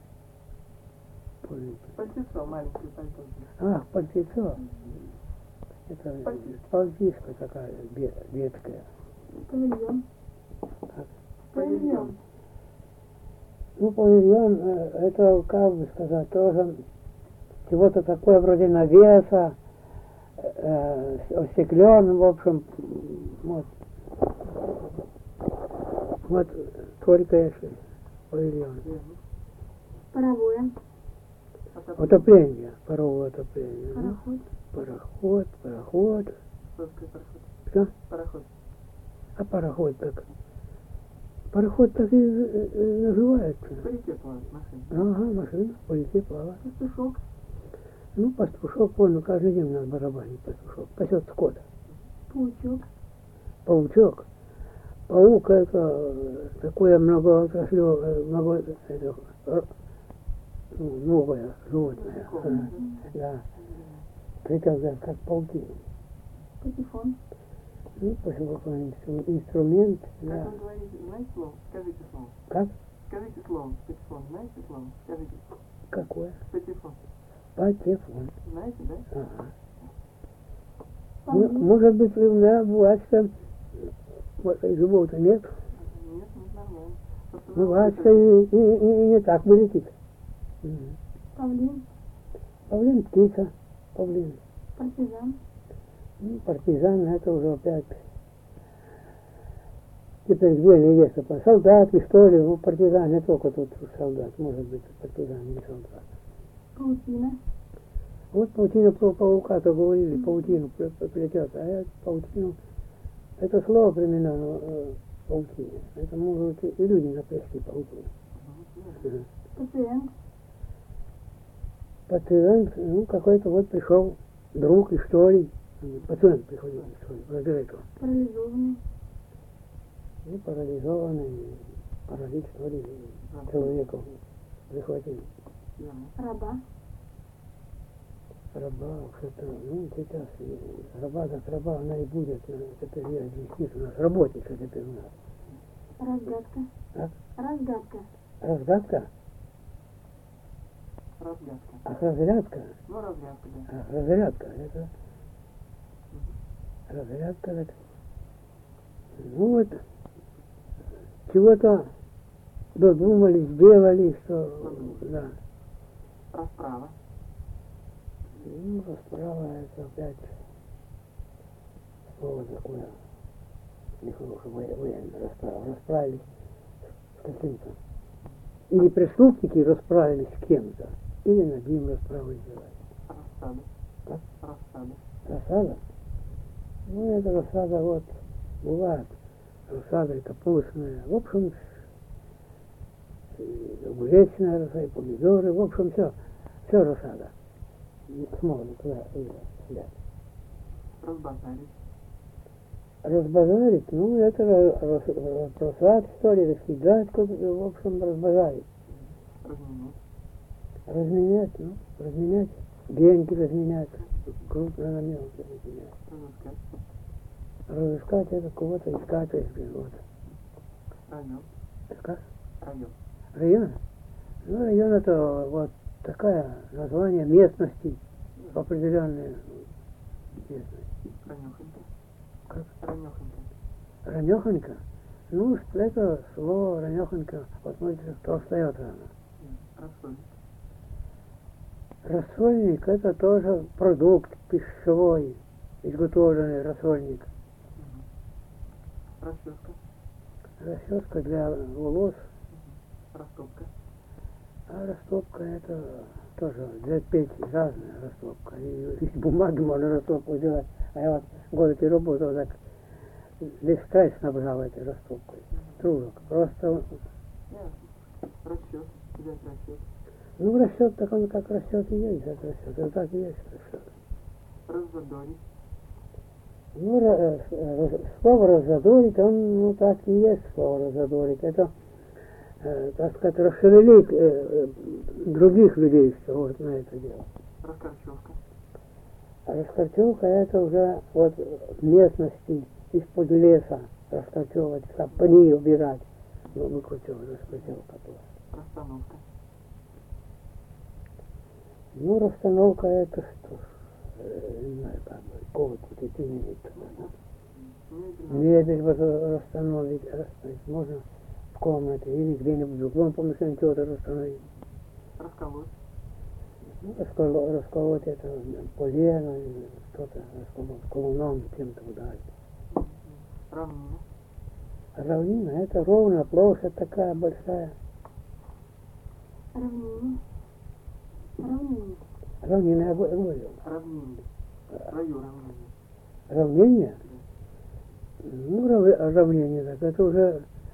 Пальтецо, маленькое пальто. Ах, пальтецо. Это пальтишка такая веткая. Павильон. Как? Павильон. Ну, павильон, это, как бы сказать, тоже чего-то такое вроде навеса, остеклен, в общем, вот. Вот только если павильон. Паровое. Отопление, паровое отопление. Пароход. Пароход. Русский пароход. Что? Пароход. А пароход так. Пароход так и называется. По реке плавает машина. Ага, машина по реке плавает. Пастушок. Ну, пастушок, понял, каждый день у нас барабанит пастушок. Пасет скота. Паучок. Паучок. Паук это такое многоотраслевое, новое животное. Да. Притягивает как пауки. Патефон. Ну, какой-нибудь инструмент. Как Да. он говорит, знаете слово? Скажите слово. Как? Скажите слово. Патефон. Знаете слово? Скажите. Какое? Патефон. Патефон. Знаете, да? Ага. Павлин. Может быть, да, бывает, что вот живого-то нет. Нет, не нормально. Просто Бывает, что и не так вылетит. Мгм. Павлин. Павлин птица. Павлин. Партизан. Ну, партизан, это уже опять. Теперь где невеста? Солдат, что ли? Ну, партизан, не только тут солдат. Может быть, партизан или солдат. Паутина. Вот паутина про паука-то говорили, паутину плетет. А это паутину, это слово применено паутине. Это могут и люди наплести паутину. Мгм. Пациент. Пациент, ну, какой-то вот пришел друг, что ли. Пациент приходил, что ли, разбирает его. Парализованный. Ну, парализованный, паралич, что ли, человека захватил. Верно. Раба. Раба, что-то, ну, сейчас раба как раба, она и будет, теперь я здесь у нас, работница теперь у нас. Разгадка. А? Разгадка. Разгадка? Разгадка. А разрядка? Ну, разгадка, да. А, разрядка, это... Разрядка, это... Ну вот, чего-то додумали, сделали, что... Да. Расправа. Ну, расправа, это опять слово такое нехорошее, военное, расправа. Расправились с каким-то. Или преступники расправились с кем-то, или над ним расправу сделали. Рассада. Как? Рассада. Рассада? Ну, это рассада вот бывает. Рассада и капустная. В общем, огуречная рассада, и помидоры. В общем, все рассада. Смотрим туда и сюда. Разбазарить. Разбазарить, ну, это просрать, что ли, раскидать, в общем, разбазарить. Разменять. Разменять, ну, разменять. Деньги разменять. Крупно на мелко разменять. Разыскать. Разыскать это кого-то искать, если вот. Район. Как? Район. Район? Ну, район это вот такое название местности, определенной местности. Ранехонько. Как? Ранехонько. Ранехонько? Ну, это слово ранехонько относится к то, встает рано. Рассольник. Рассольник это тоже продукт пищевой, изготовленный рассольник. Расческа. Расческа для волос, Растопка. а растопка это тоже для печи разная растопка. И из бумаги можно растопку делать. А я вот год работал, так весь край снабжал этой растопкой. Трубок. Просто, Ясно. Расчет. Взять расчет. ну, расчет, так он как расчет и есть, это расчет. Это так и есть расчет. Раззадорить. Ну, слово раззадорить, он, ну, так и есть слово раззадорить. Это, так сказать, расшевелить других людей, что вот на это дело. Раскорчевка. А раскорчевка это уже вот в местности, из-под леса раскорчевывать, пни убирать. Ну, выкручивать, раскорчевка тоже. Расстановка. Ну, расстановка это что ж, не знаю, как бы, комнату ты имеет. Мебель вот расстановить, расставить можно в комнате или где-нибудь в углом помещении чего-то расстановить. Расколоть. Ну, расколоть это полено или что-то расколоть, колуном чем-то ударить. Равнина. Равнина это ровно, площадь такая большая. Равнина. Равнина. Равнина я говорил. Равнина. Свою равнину. Равнение? Ну, равнение, так это уже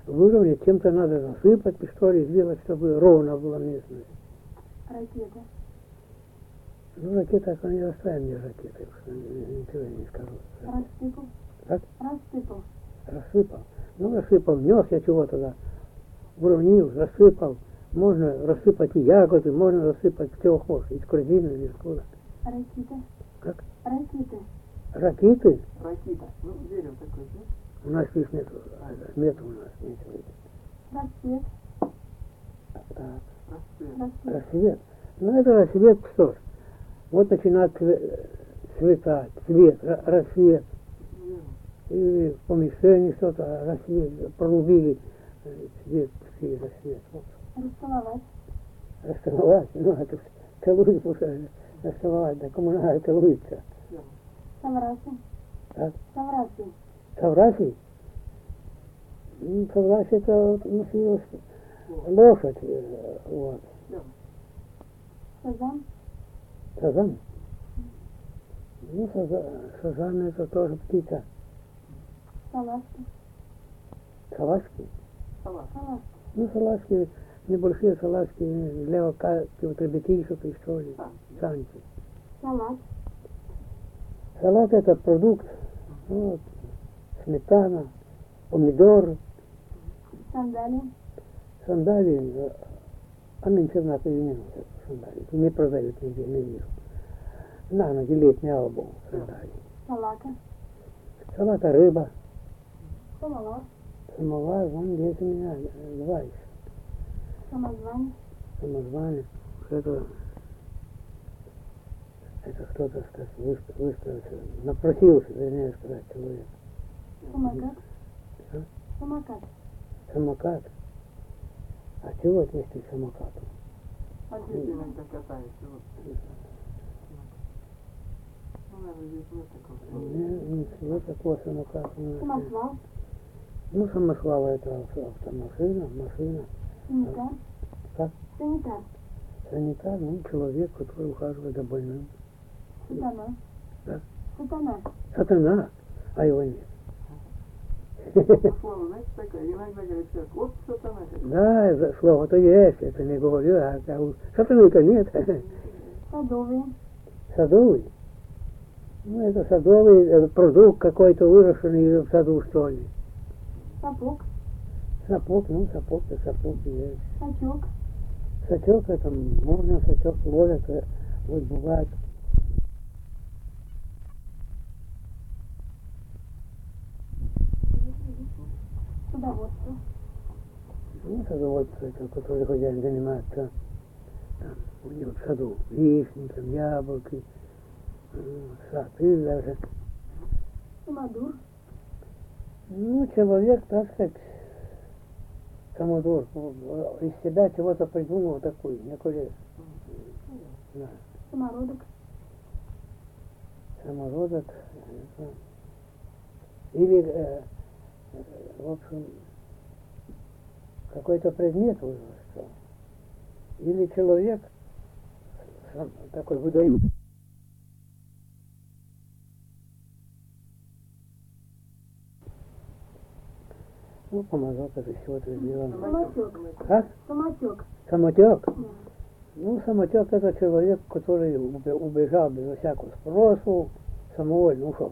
выровнять, чем-то надо засыпать, что ли, сделать, чтобы ровно было местность. Ракета. Ну, ракета, не оставим мне ракеты, ничего я не скажу. Рассыпал. Как? Рассыпал. Рассыпал. Ну, рассыпал, нес я чего тогда, уравнил, рассыпал. Можно рассыпать и ягоды, можно рассыпать чего хочешь, из корзины, или откуда. Ракета. Как? Ракета. Ракеты? Ракита. Ну, дерево такое, да? У нас их нет, нет у нас ничего. Рассвет. Так, Рассвет. Рассвет. рассвет. Ну, это рассвет что ж. Вот начинает цветать, цвет, рассвет. Верно. И в помещении что-то рассвет, прорубили цвет, пустили рассвет. Вот. Расцеловать. Расцеловать, ну, это целуют уже, расцеловать, да кому надо целуется. Верно. Соврасий. Так, Соврасий. Соврасий? Ну, Соврасий это вот, лошадь, вот. Верно. Сазан. Сазан? Ну, сазан это тоже птица. Салазки. Салазки? Салат. Салазки. Ну, салазки, небольшие салазки для вот ребятишек и что ли, санки. Салат. Салат это продукт, вот, сметана, помидор, Сандалии. сандалии, а нынче в нашей не носят сандалии, не продают нигде, не вижу. На ноги летний обувь сандалии. Салака. Салата рыба, Самовар. самовар, вон здесь у меня два еще. Самозванец. Самозванец, это кто-то, сказать, выставился, напросился, вернее сказать, человек. Самокат. А? Самокат. Самокат. А чего отнести к самокату? А дети иногда катаются. Вот. Ну, наверное, здесь нет такого. Ничего такого самоката не Самосвал. Ну, самосвал это автомашина, машина. Санитар. Как? Санитар. Санитар, ну, человек, который ухаживает за больным. Сатана. Да? Сатана. Сатана, а его нет. Слово, знаете, такое, иногда говорит человек, вот сатана. Да, слово-то есть, это не говорю, а сатаны-то нет. Садовые. Садовый? Ну, это садовый продукт какой-то выращенный в саду, что ли. Сапог. Сапог, ну, сапог-то сапог есть. Сачок. Сачок это, можно сачок ловят, вот бывает. Садоводство. Ну, садоводство это, который хозяин занимается, там, у него в саду вишни, там, яблоки, сады даже. Самодур. Ну, человек, так сказать, самодур, из себя чего-то придумал такой, некоторые, да, Самородок. самородок, или, в общем, какой-то предмет уже, что, или человек сам такой выдает. Ну, помазок это чего-то сделано. Самотек. Как? Самотек. Самотек? Да. Ну, самотек это человек, который убежал без всякого спросу, самовольно ушел.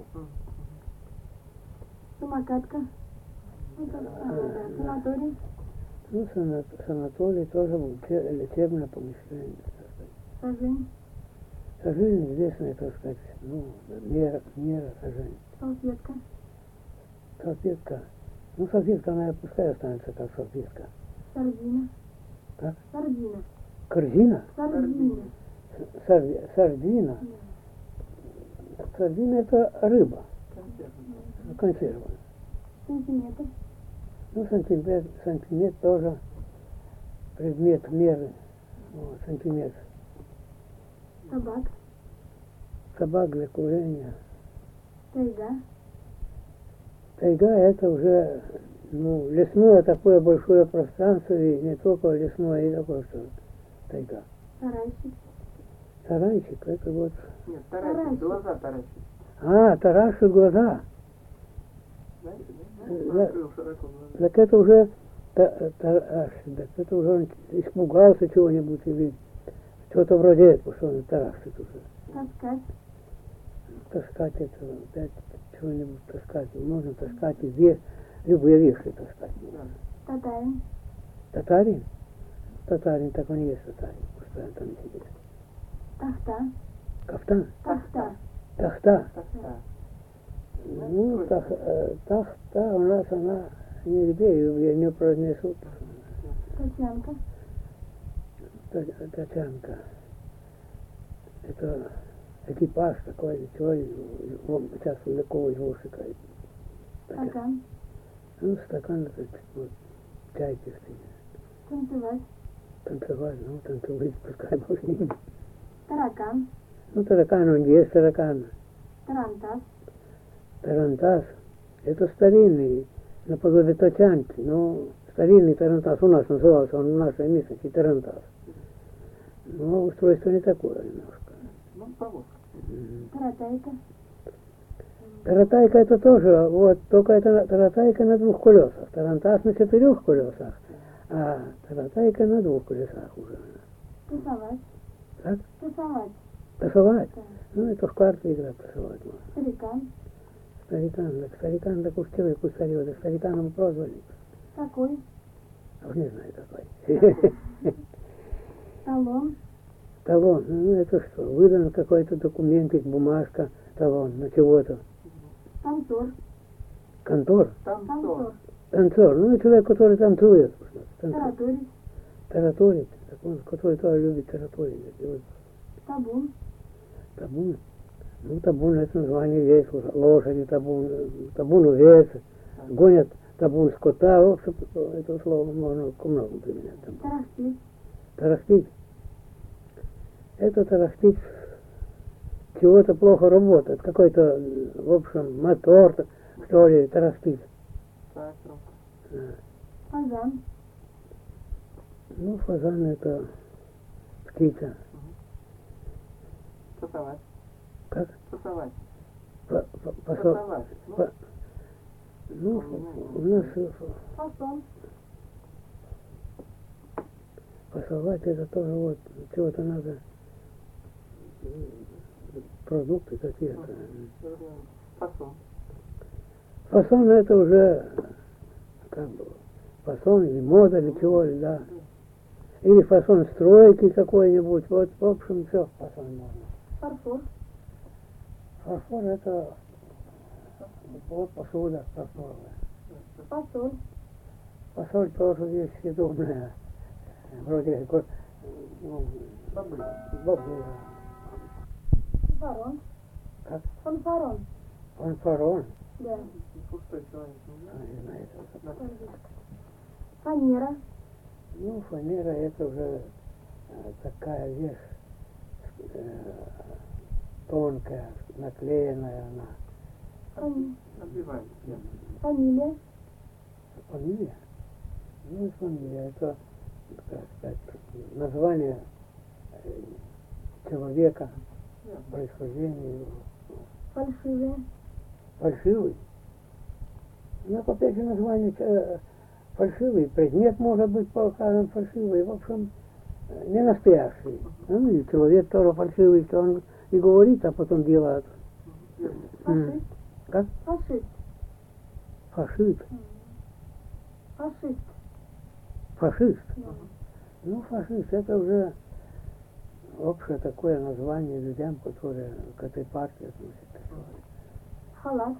Самокатка. Это, да. Санаторий. Ну, санаторий тоже лечебное помещение, так сказать. Сажень. Сажень известная, так сказать, ну, мера сажень. Салфетка. Салфетка. Ну, салфетка, она пускай останется как салфетка. Сардина. Как? Сардина. Корзина? Сардина. Сардина. Да. Сардина это рыба, Консервы. консерва. Сантиметр. Ну, сантиметр тоже предмет меры. Вот, сантиметр. Табак. Табак для курения. Тайга. Тайга это уже, ну, лесное такое большое пространство, и не только лесное, и такое, что тайга. Сарайчик. Сарайчик, это вот... Нет, таращит, глаза таращит. А, тараши глаза. Знаете, да? Да. Открыл широко глаза. Так это уже Это уже он испугался чего-нибудь или что-то вроде этого, что он тарахтит уже. Таскать. Таскать это, опять чего-нибудь таскать. Можно таскать везде, любые вещи таскать. Татарин. Татарин? Татарин, так он и есть татарин. Постоянно там сидит. Тахта. Кафтан? Тахта. Тахта. Так. Ну, тахта у нас она нигде, я не произнесу. Тачанка. Тачанка. Это экипаж такой, человек, сейчас далеко извозчика. Стакан. Ну, стакан, это вот, чай пить. Танцевать. Танцевать, ну, танцевать, пускай можно. Таракан. Ну, таракан, он есть таракан. Тарантас. Тарантас, это старинный, наподобие тачанки, но старинный тарантас у нас назывался, он в нашей местности тарантас. Но устройство не такое немножко. Ну, повозка. Таратайка. Таратайка это тоже, вот, только это таратайка на 2 колесах. Тарантас на 4 колесах, а таратайка на 2 колесах уже. Тусовать. Так? Тусовать. Тасовать? Да. Ну, это в карты играть тасовать можно. Старикан. Старикан, так уж человек устарел, да стариканом прозвали. Такой. А уж не знаю какой. Талон. Талон, ну это что, выдан какой-то документик, бумажка, талон на чего-то. Танцор. Контор, Танцор. танцор, ну человек, который танцует. Танцор. Тараторить. Тараторит, так он, который тоже любит тараторить. Табун. Табун. Ну, табун это название есть, лошади, табун, табун овец, гонят табун скота, в общем, это слово можно ко многому применять. Тарахтить. Тарахтить. Это тарахтить чего-то плохо работает, какой-то, в общем, мотор, что ли, тарахтить. Так. Фазан. Ну, фазан это птица. Тусовать. Как? Тусовать. Посо... Ну, Ну, у нас Фасон. фасовать это тоже вот чего-то надо, продукты какие-то. Фасон. Фасон это уже как бы фасон или мода или чего, или да. Или фасон стройки какой-нибудь. Вот, в общем, все фасон можно. Фарфор. Фарфор это вот посуда фарфоровая. Фасоль. Фасоль тоже есть съедобная. Вроде как ну, бобы. Фарон. Как? Фанфарон. Фанфарон. Да. Пустой человек. Не знаю, это. Фанера. Ну, фанера это уже такая вещь тонкая, наклеенная она. Отбивает. Фамилия. Фамилия? Ну, фамилия это, как сказать, название человека, происхождения его. Фальшивая. Фальшивый? Ну, опять же название фальшивый, предмет может быть, скажем, фальшивый, в общем, не настоящий. Ну, и человек тоже фальшивый, что он и говорит, а потом делает. Фашист. Как? Фашист. Фашист. Фашист. Фашист. Да. Ну, фашист это уже общее такое название людям, которые к этой партии относятся. Халат.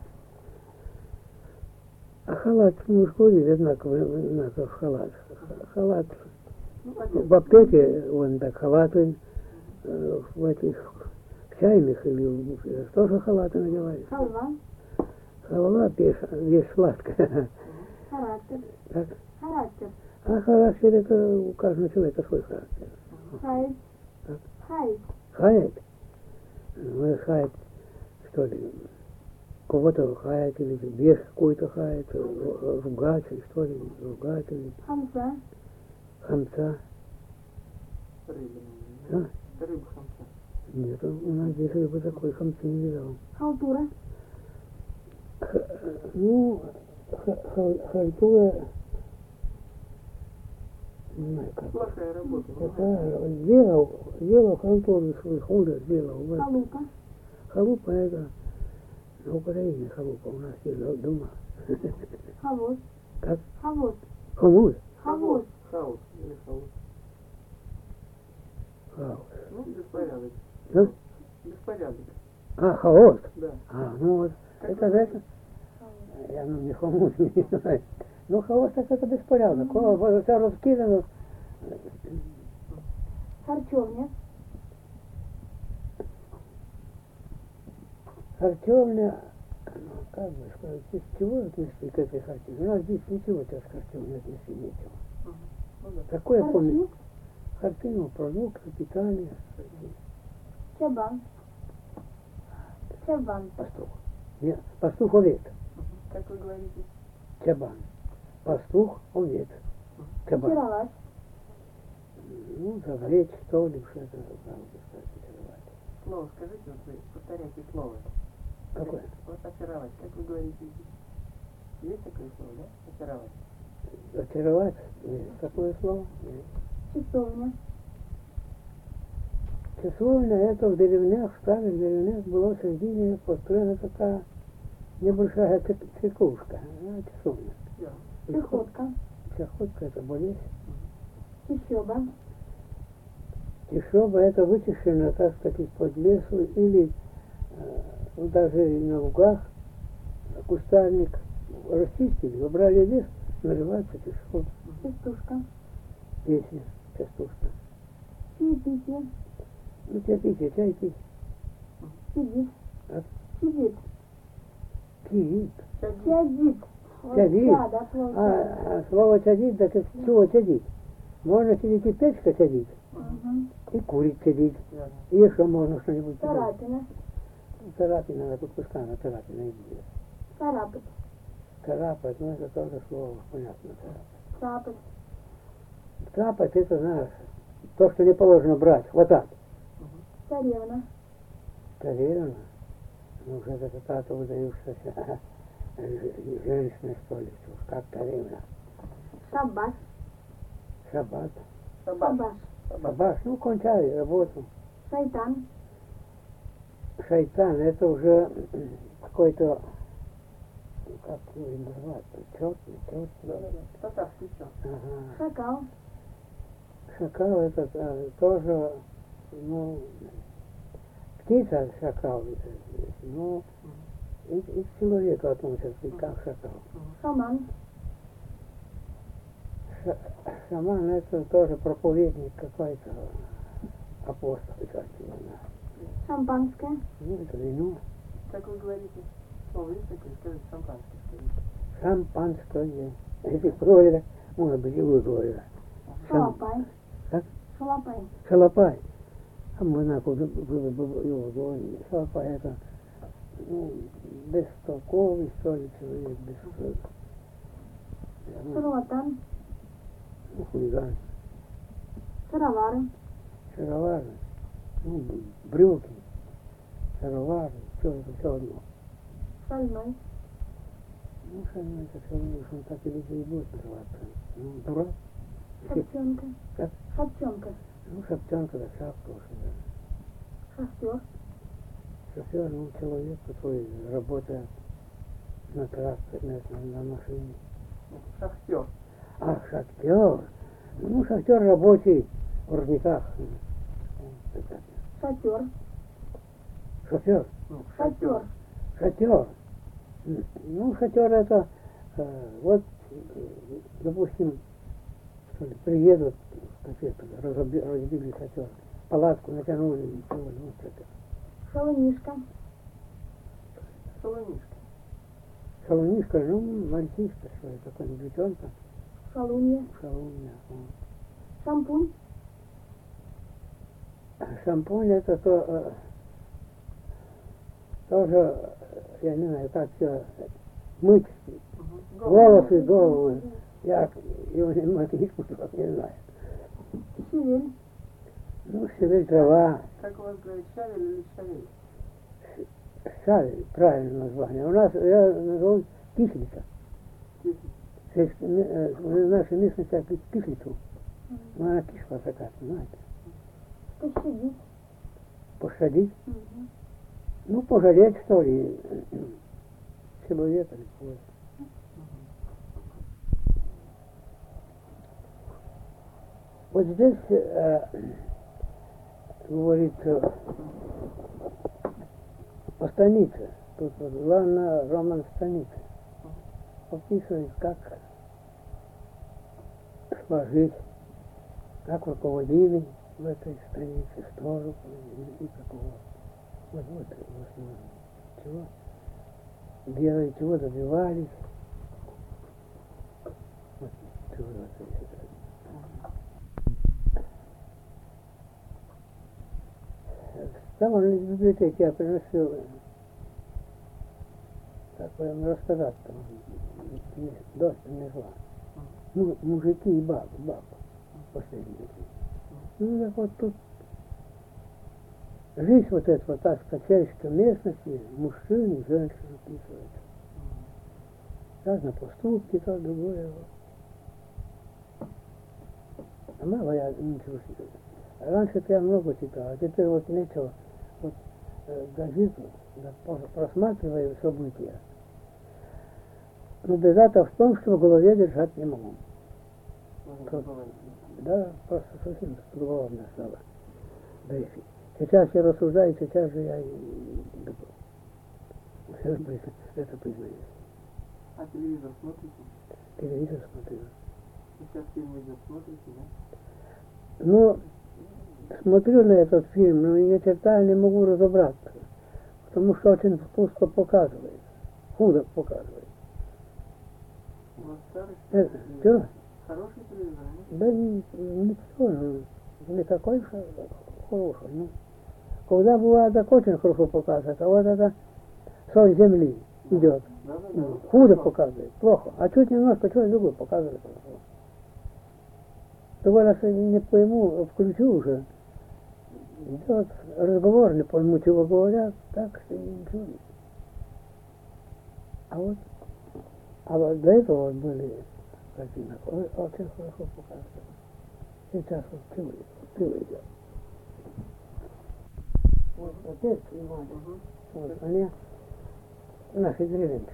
А халат мужской одинаковый халат. Халат. В аптеке вон так халаты, в этих чайных или тоже халаты надевают. Халва. Халва вещь сладкая. Характер. Так? Характер. А характер это у каждого человека свой характер. Хайт. Так. Хайт. Хаять? Ну, хаять, что ли, кого-то хаять или вещь какой-то хаять, ругать или что ли, ругать или Хамса. хамца. Рыба. А? Рыба хамса. Нет, у нас здесь рыбы такой хамцы не видал. Халтура. Ну, хальтура, Не знаю как. Плохая работа. Это дело конторы хуже сделал. Вот. Халупа. Халупа это на Украине халупа, у нас есть дома. Хавоз. Как? Хавоз. Хомут? Хавоз. Хаос или хаос. Хаос. Ну, беспорядок. Да? Беспорядок. А, хаос? Да. Ну вот, это, я не хомут, не знаю. Ну, хаос так это беспорядок. Все раскидано. Харчевня. Харчевня, ну, как бы сказать, из чего отнести к этой харчевне? У нас здесь ничего сейчас харчевни отнести нечего. Ну да. Такое я помню. Харчевня. Харчевня, продукты, питание. Чабан. Чабан. Пастух. Нет, пастух овец. Как вы говорите? Чабан. Пастух овец. Чабан. Очаровать. Ну, завлечь, что ли, все это, правда, сказать, очаровать. Слово скажите, вот вы повторяйте слово. Какое? Вот очаровать. Как вы говорите? Есть такое слово, да? Очаровать. Очаровать? Есть такое слово? Есть. Часовня. Часовня, это в деревнях, в старых деревнях было в середине построена такая небольшая церковушка. Часовня. Да. Чехотка. Чахотка это болезнь. Чищоба. Чищоба это вычищено, так сказать, из-под лесу или ну, даже и на лугах кустарник расчистили, убрали лес, называется чищоба. Частушка. Песня, частушка. Чаепитие. Ну, чай пить. Сидит. А? Сидит. Киит. Чадит. Вот Чадит. чада, плохо. А слово чадить, так это чего чадить? Можно сидеть и печка чадить, Угу. и курить чадить, Верно. и еще можно что-нибудь чадить. Царапина. Царапина, тут пускай царапина и будет. Царапать. Царапать, ну это тоже слово, понятно. Цапать. Царапать это, знаешь, то, что не положено брать, хватать. Царевна. Царевна, ну уже это какая-то выдающаяся женщина, что ли, как царевна. Шабаш. Шаббат. Шабаш. Шаббаш, ну кончай работу. Шайтан. Шайтан, это уже какой-то, как его назвать, черт. Да. Татарский все. Ага. Шакал. Шакал это тоже, ну, птица шакал, ну, и к человеку относятся, как шакал. Шаман. Шаман это тоже проповедник какой-то, апостол, как его. Шампанское. Ну, это вино. Как вы говорите? Слово есть такое? Скажите, шампанское скажите. Шампанское. Если говорили, может быть, и вы говорили. Шалопай. Как? Шалопай. Шалопай. А мы на куда его говорили. Шалопай это, ну, бестолковый, что ли, человек, Шарлатан. ну, хулиган. Шаровары. Шаровары, ну, брюки, шаровары, все одно. Шальной. Ну, шальной, это шальной, что он так и везде и будет называться. Ну, дурак. Шапчонка. Как? Шапчонка. Ну, шапчонка, да, шапка уже, да. Шахтер. Шофер, ну, человек, который работает на тракторе, на машине. Шахтер. Ах, шахтер. Ну, шахтер рабочий в рудниках. Шатер. Шофер. Ну, Шатер. Шатер. Ну, шатер это, вот, допустим, что ли, приедут, какие-то, разбили шатер, палатку натянули, и все, ну, шатер. Шалунишка. Солонишка. Шалунишка, ну, мальчишка, что это, такой девчонка, Шалунья. шалунья. Вот. Шампунь. Шампунь это тоже, я не знаю, как все, мыть волосы, голову. Я его не могу, не знаю. Щавель. Ну, шевель трава, Как у вас говорят, шавель или шавель? шавель, правильное название. У нас, я назову кислица. Кислый. В нашей местности кислицу. Ну, она кишка такая, знаете. Пощадить. Пощадить? Ну, пожалеть, что ли, человека или кого-то. Вот здесь говорит о станице. Тут вот главный роман станицы. Описывает, как шла жизнь, как руководили в этой станице, что руководили и какого. Вот в основном. Чего делали, чего добивались. Вот чего добивались. Там он из библиотеки я приносил, так вам рассказать, там дождь принесла. Ну, мужики и бабы последние. Ну, так вот тут жизнь вот эта вот, так сказать, сельской местности, мужчин и женщин описывается. Разные поступки, то другое. А мало я ничего читал. Раньше я много читал, а теперь вот нечего. Вот газету просматриваю события. Но беда-то в том, что в голове держать не могу. Да, просто совсем головная стала. Да и сейчас я рассуждаю, сейчас же я и это признаю. А телевизор смотрите? Телевизор смотрю. Сейчас фильм идет, смотрите, да? Ну, смотрю на этот фильм, но ни черта не могу разобраться. Потому что очень пусто показывает. Худо показывает. У вас старый? Что? Хороший телевизор, нет? Да ничего, не такой хороший. Ну, когда бывает так очень хорошо показывает, а вот это соль земли идет. Да. Худо показывает, плохо. А чуть немножко что-нибудь другое показывает хорошо. Только раз не пойму, включу уже. Идет разговор, не пойму, чего говорят, так что ничего не. А вот до этого вот были картины, очень хорошо показывали. Сейчас вот чего идет. Вот отец и мать, вот они наши деревеньки.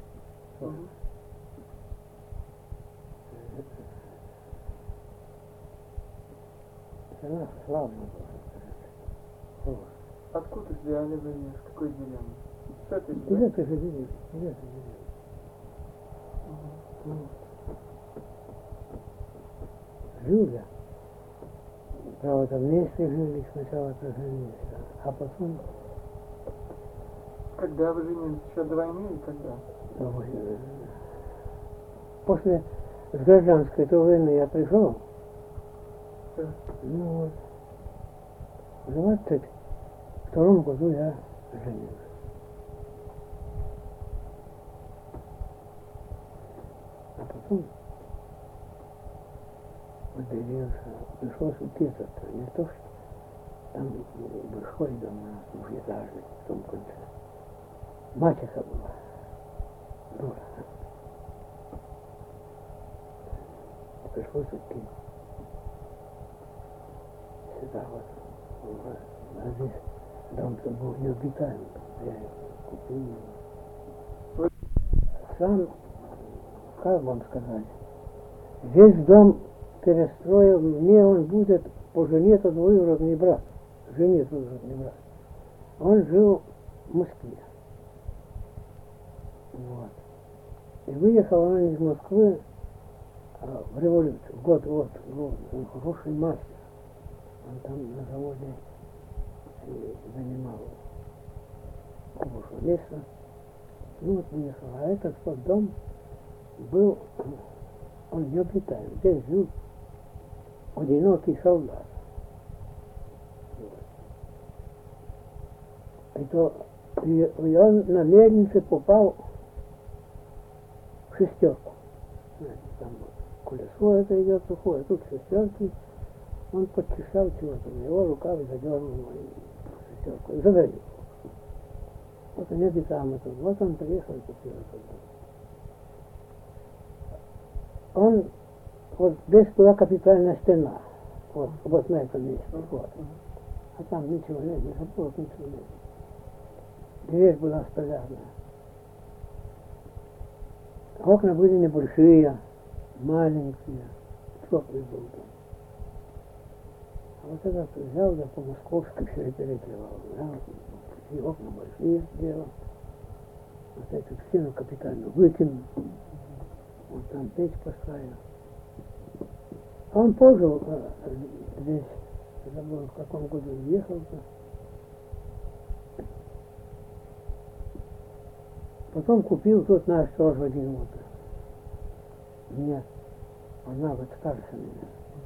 Она славная была. Откуда же они были, с какой деревни? С этой же, Из этой же деревни. Жил я. Правда, вместе жили, сначала поженились, а потом... Когда вы женились? Еще до войны или когда? После с гражданской той войны я пришел. Ну вот. В 22 году я женился. А потом поделился, пришлось уйти оттуда. Не то, что там большой дом у нас, двухэтажный, в том конце. Мачеха была. Дура. Пришлось уйти. Сюда вот. А здесь дом-то был необитаемый. Я его купил его. Сам, как вам сказать, весь дом перестроил, мне он будет по жене это двоюродный брат. Жене двоюродный брат. Он жил в Москве. Вот. И выехал он из Москвы в революцию. Год, он хороший мастер. Он там на заводе занимал хорошее место. Ну вот выехал. А этот вот дом был, он необитаем. Здесь жил одинокий солдат. Вот. И он на мельнице попал в шестерку. Знаете, там колесо это идет сухое, тут шестерки. Он подчищал чего-то, его рукав задернул шестерку и задавил. Вот они обитаемы тут. Вот он приехал и купил этот дом. Он, вот здесь была капитальная стена. вот на этом месте, вот. А там ничего нет, не забыл, ничего нет. Дверь была столярная. Окна были небольшие, маленькие, теплый был дом. А вот этот взял, да по-московски все и перекрывал. Взял, и окна большие сделал. Вот эту стену капитально выкинул. Вот там печь поставил. А он пожил здесь, забыл, в каком году уехал-то. Потом купил тут наш тоже один вот. Мне она вот старше меня.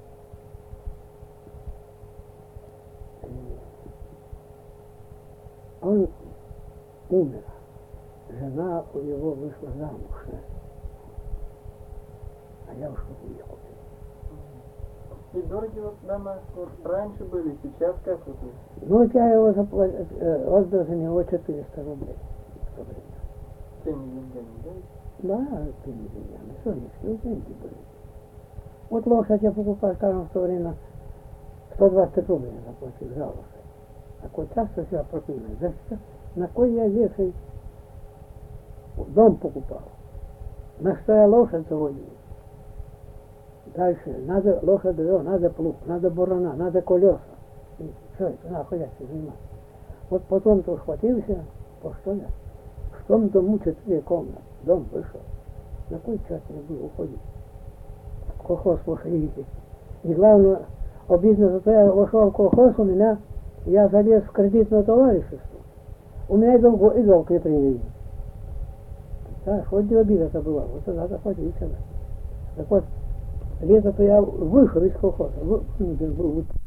И он умер. Жена у него вышла замуж. А я уж не купил. И дороги вот дома вот раньше были, сейчас как вот? Ну, вот я его отдал за него 400 рублей в то время. Теми деньгами, да? Да, теми деньгами. Сонечки, деньги были. Вот лошадь я покупал, скажем, в то время 120 рублей я заплатил за лошадь. Так вот часто себя пропинаю. За что? На кой я вешай дом покупал? На что я лошадь заводил? Дальше, надо лошадь, надо плуг, надо бурана, надо колеса. И все это надо ходячий заниматься. Вот потом-то ухватился, по что я? В том дому 4 комнаты, дом вышел. На кой черт я буду уходить? В колхоз лошадей. И главное, обидно, что я вошел в колхоз, у меня, я залез в кредитное товарищество. У меня и долг не приняли. Да, хоть не обида-то была, вот тогда заплатить сюда. Так вот, лето-то я вышел из колхоза, вынужден был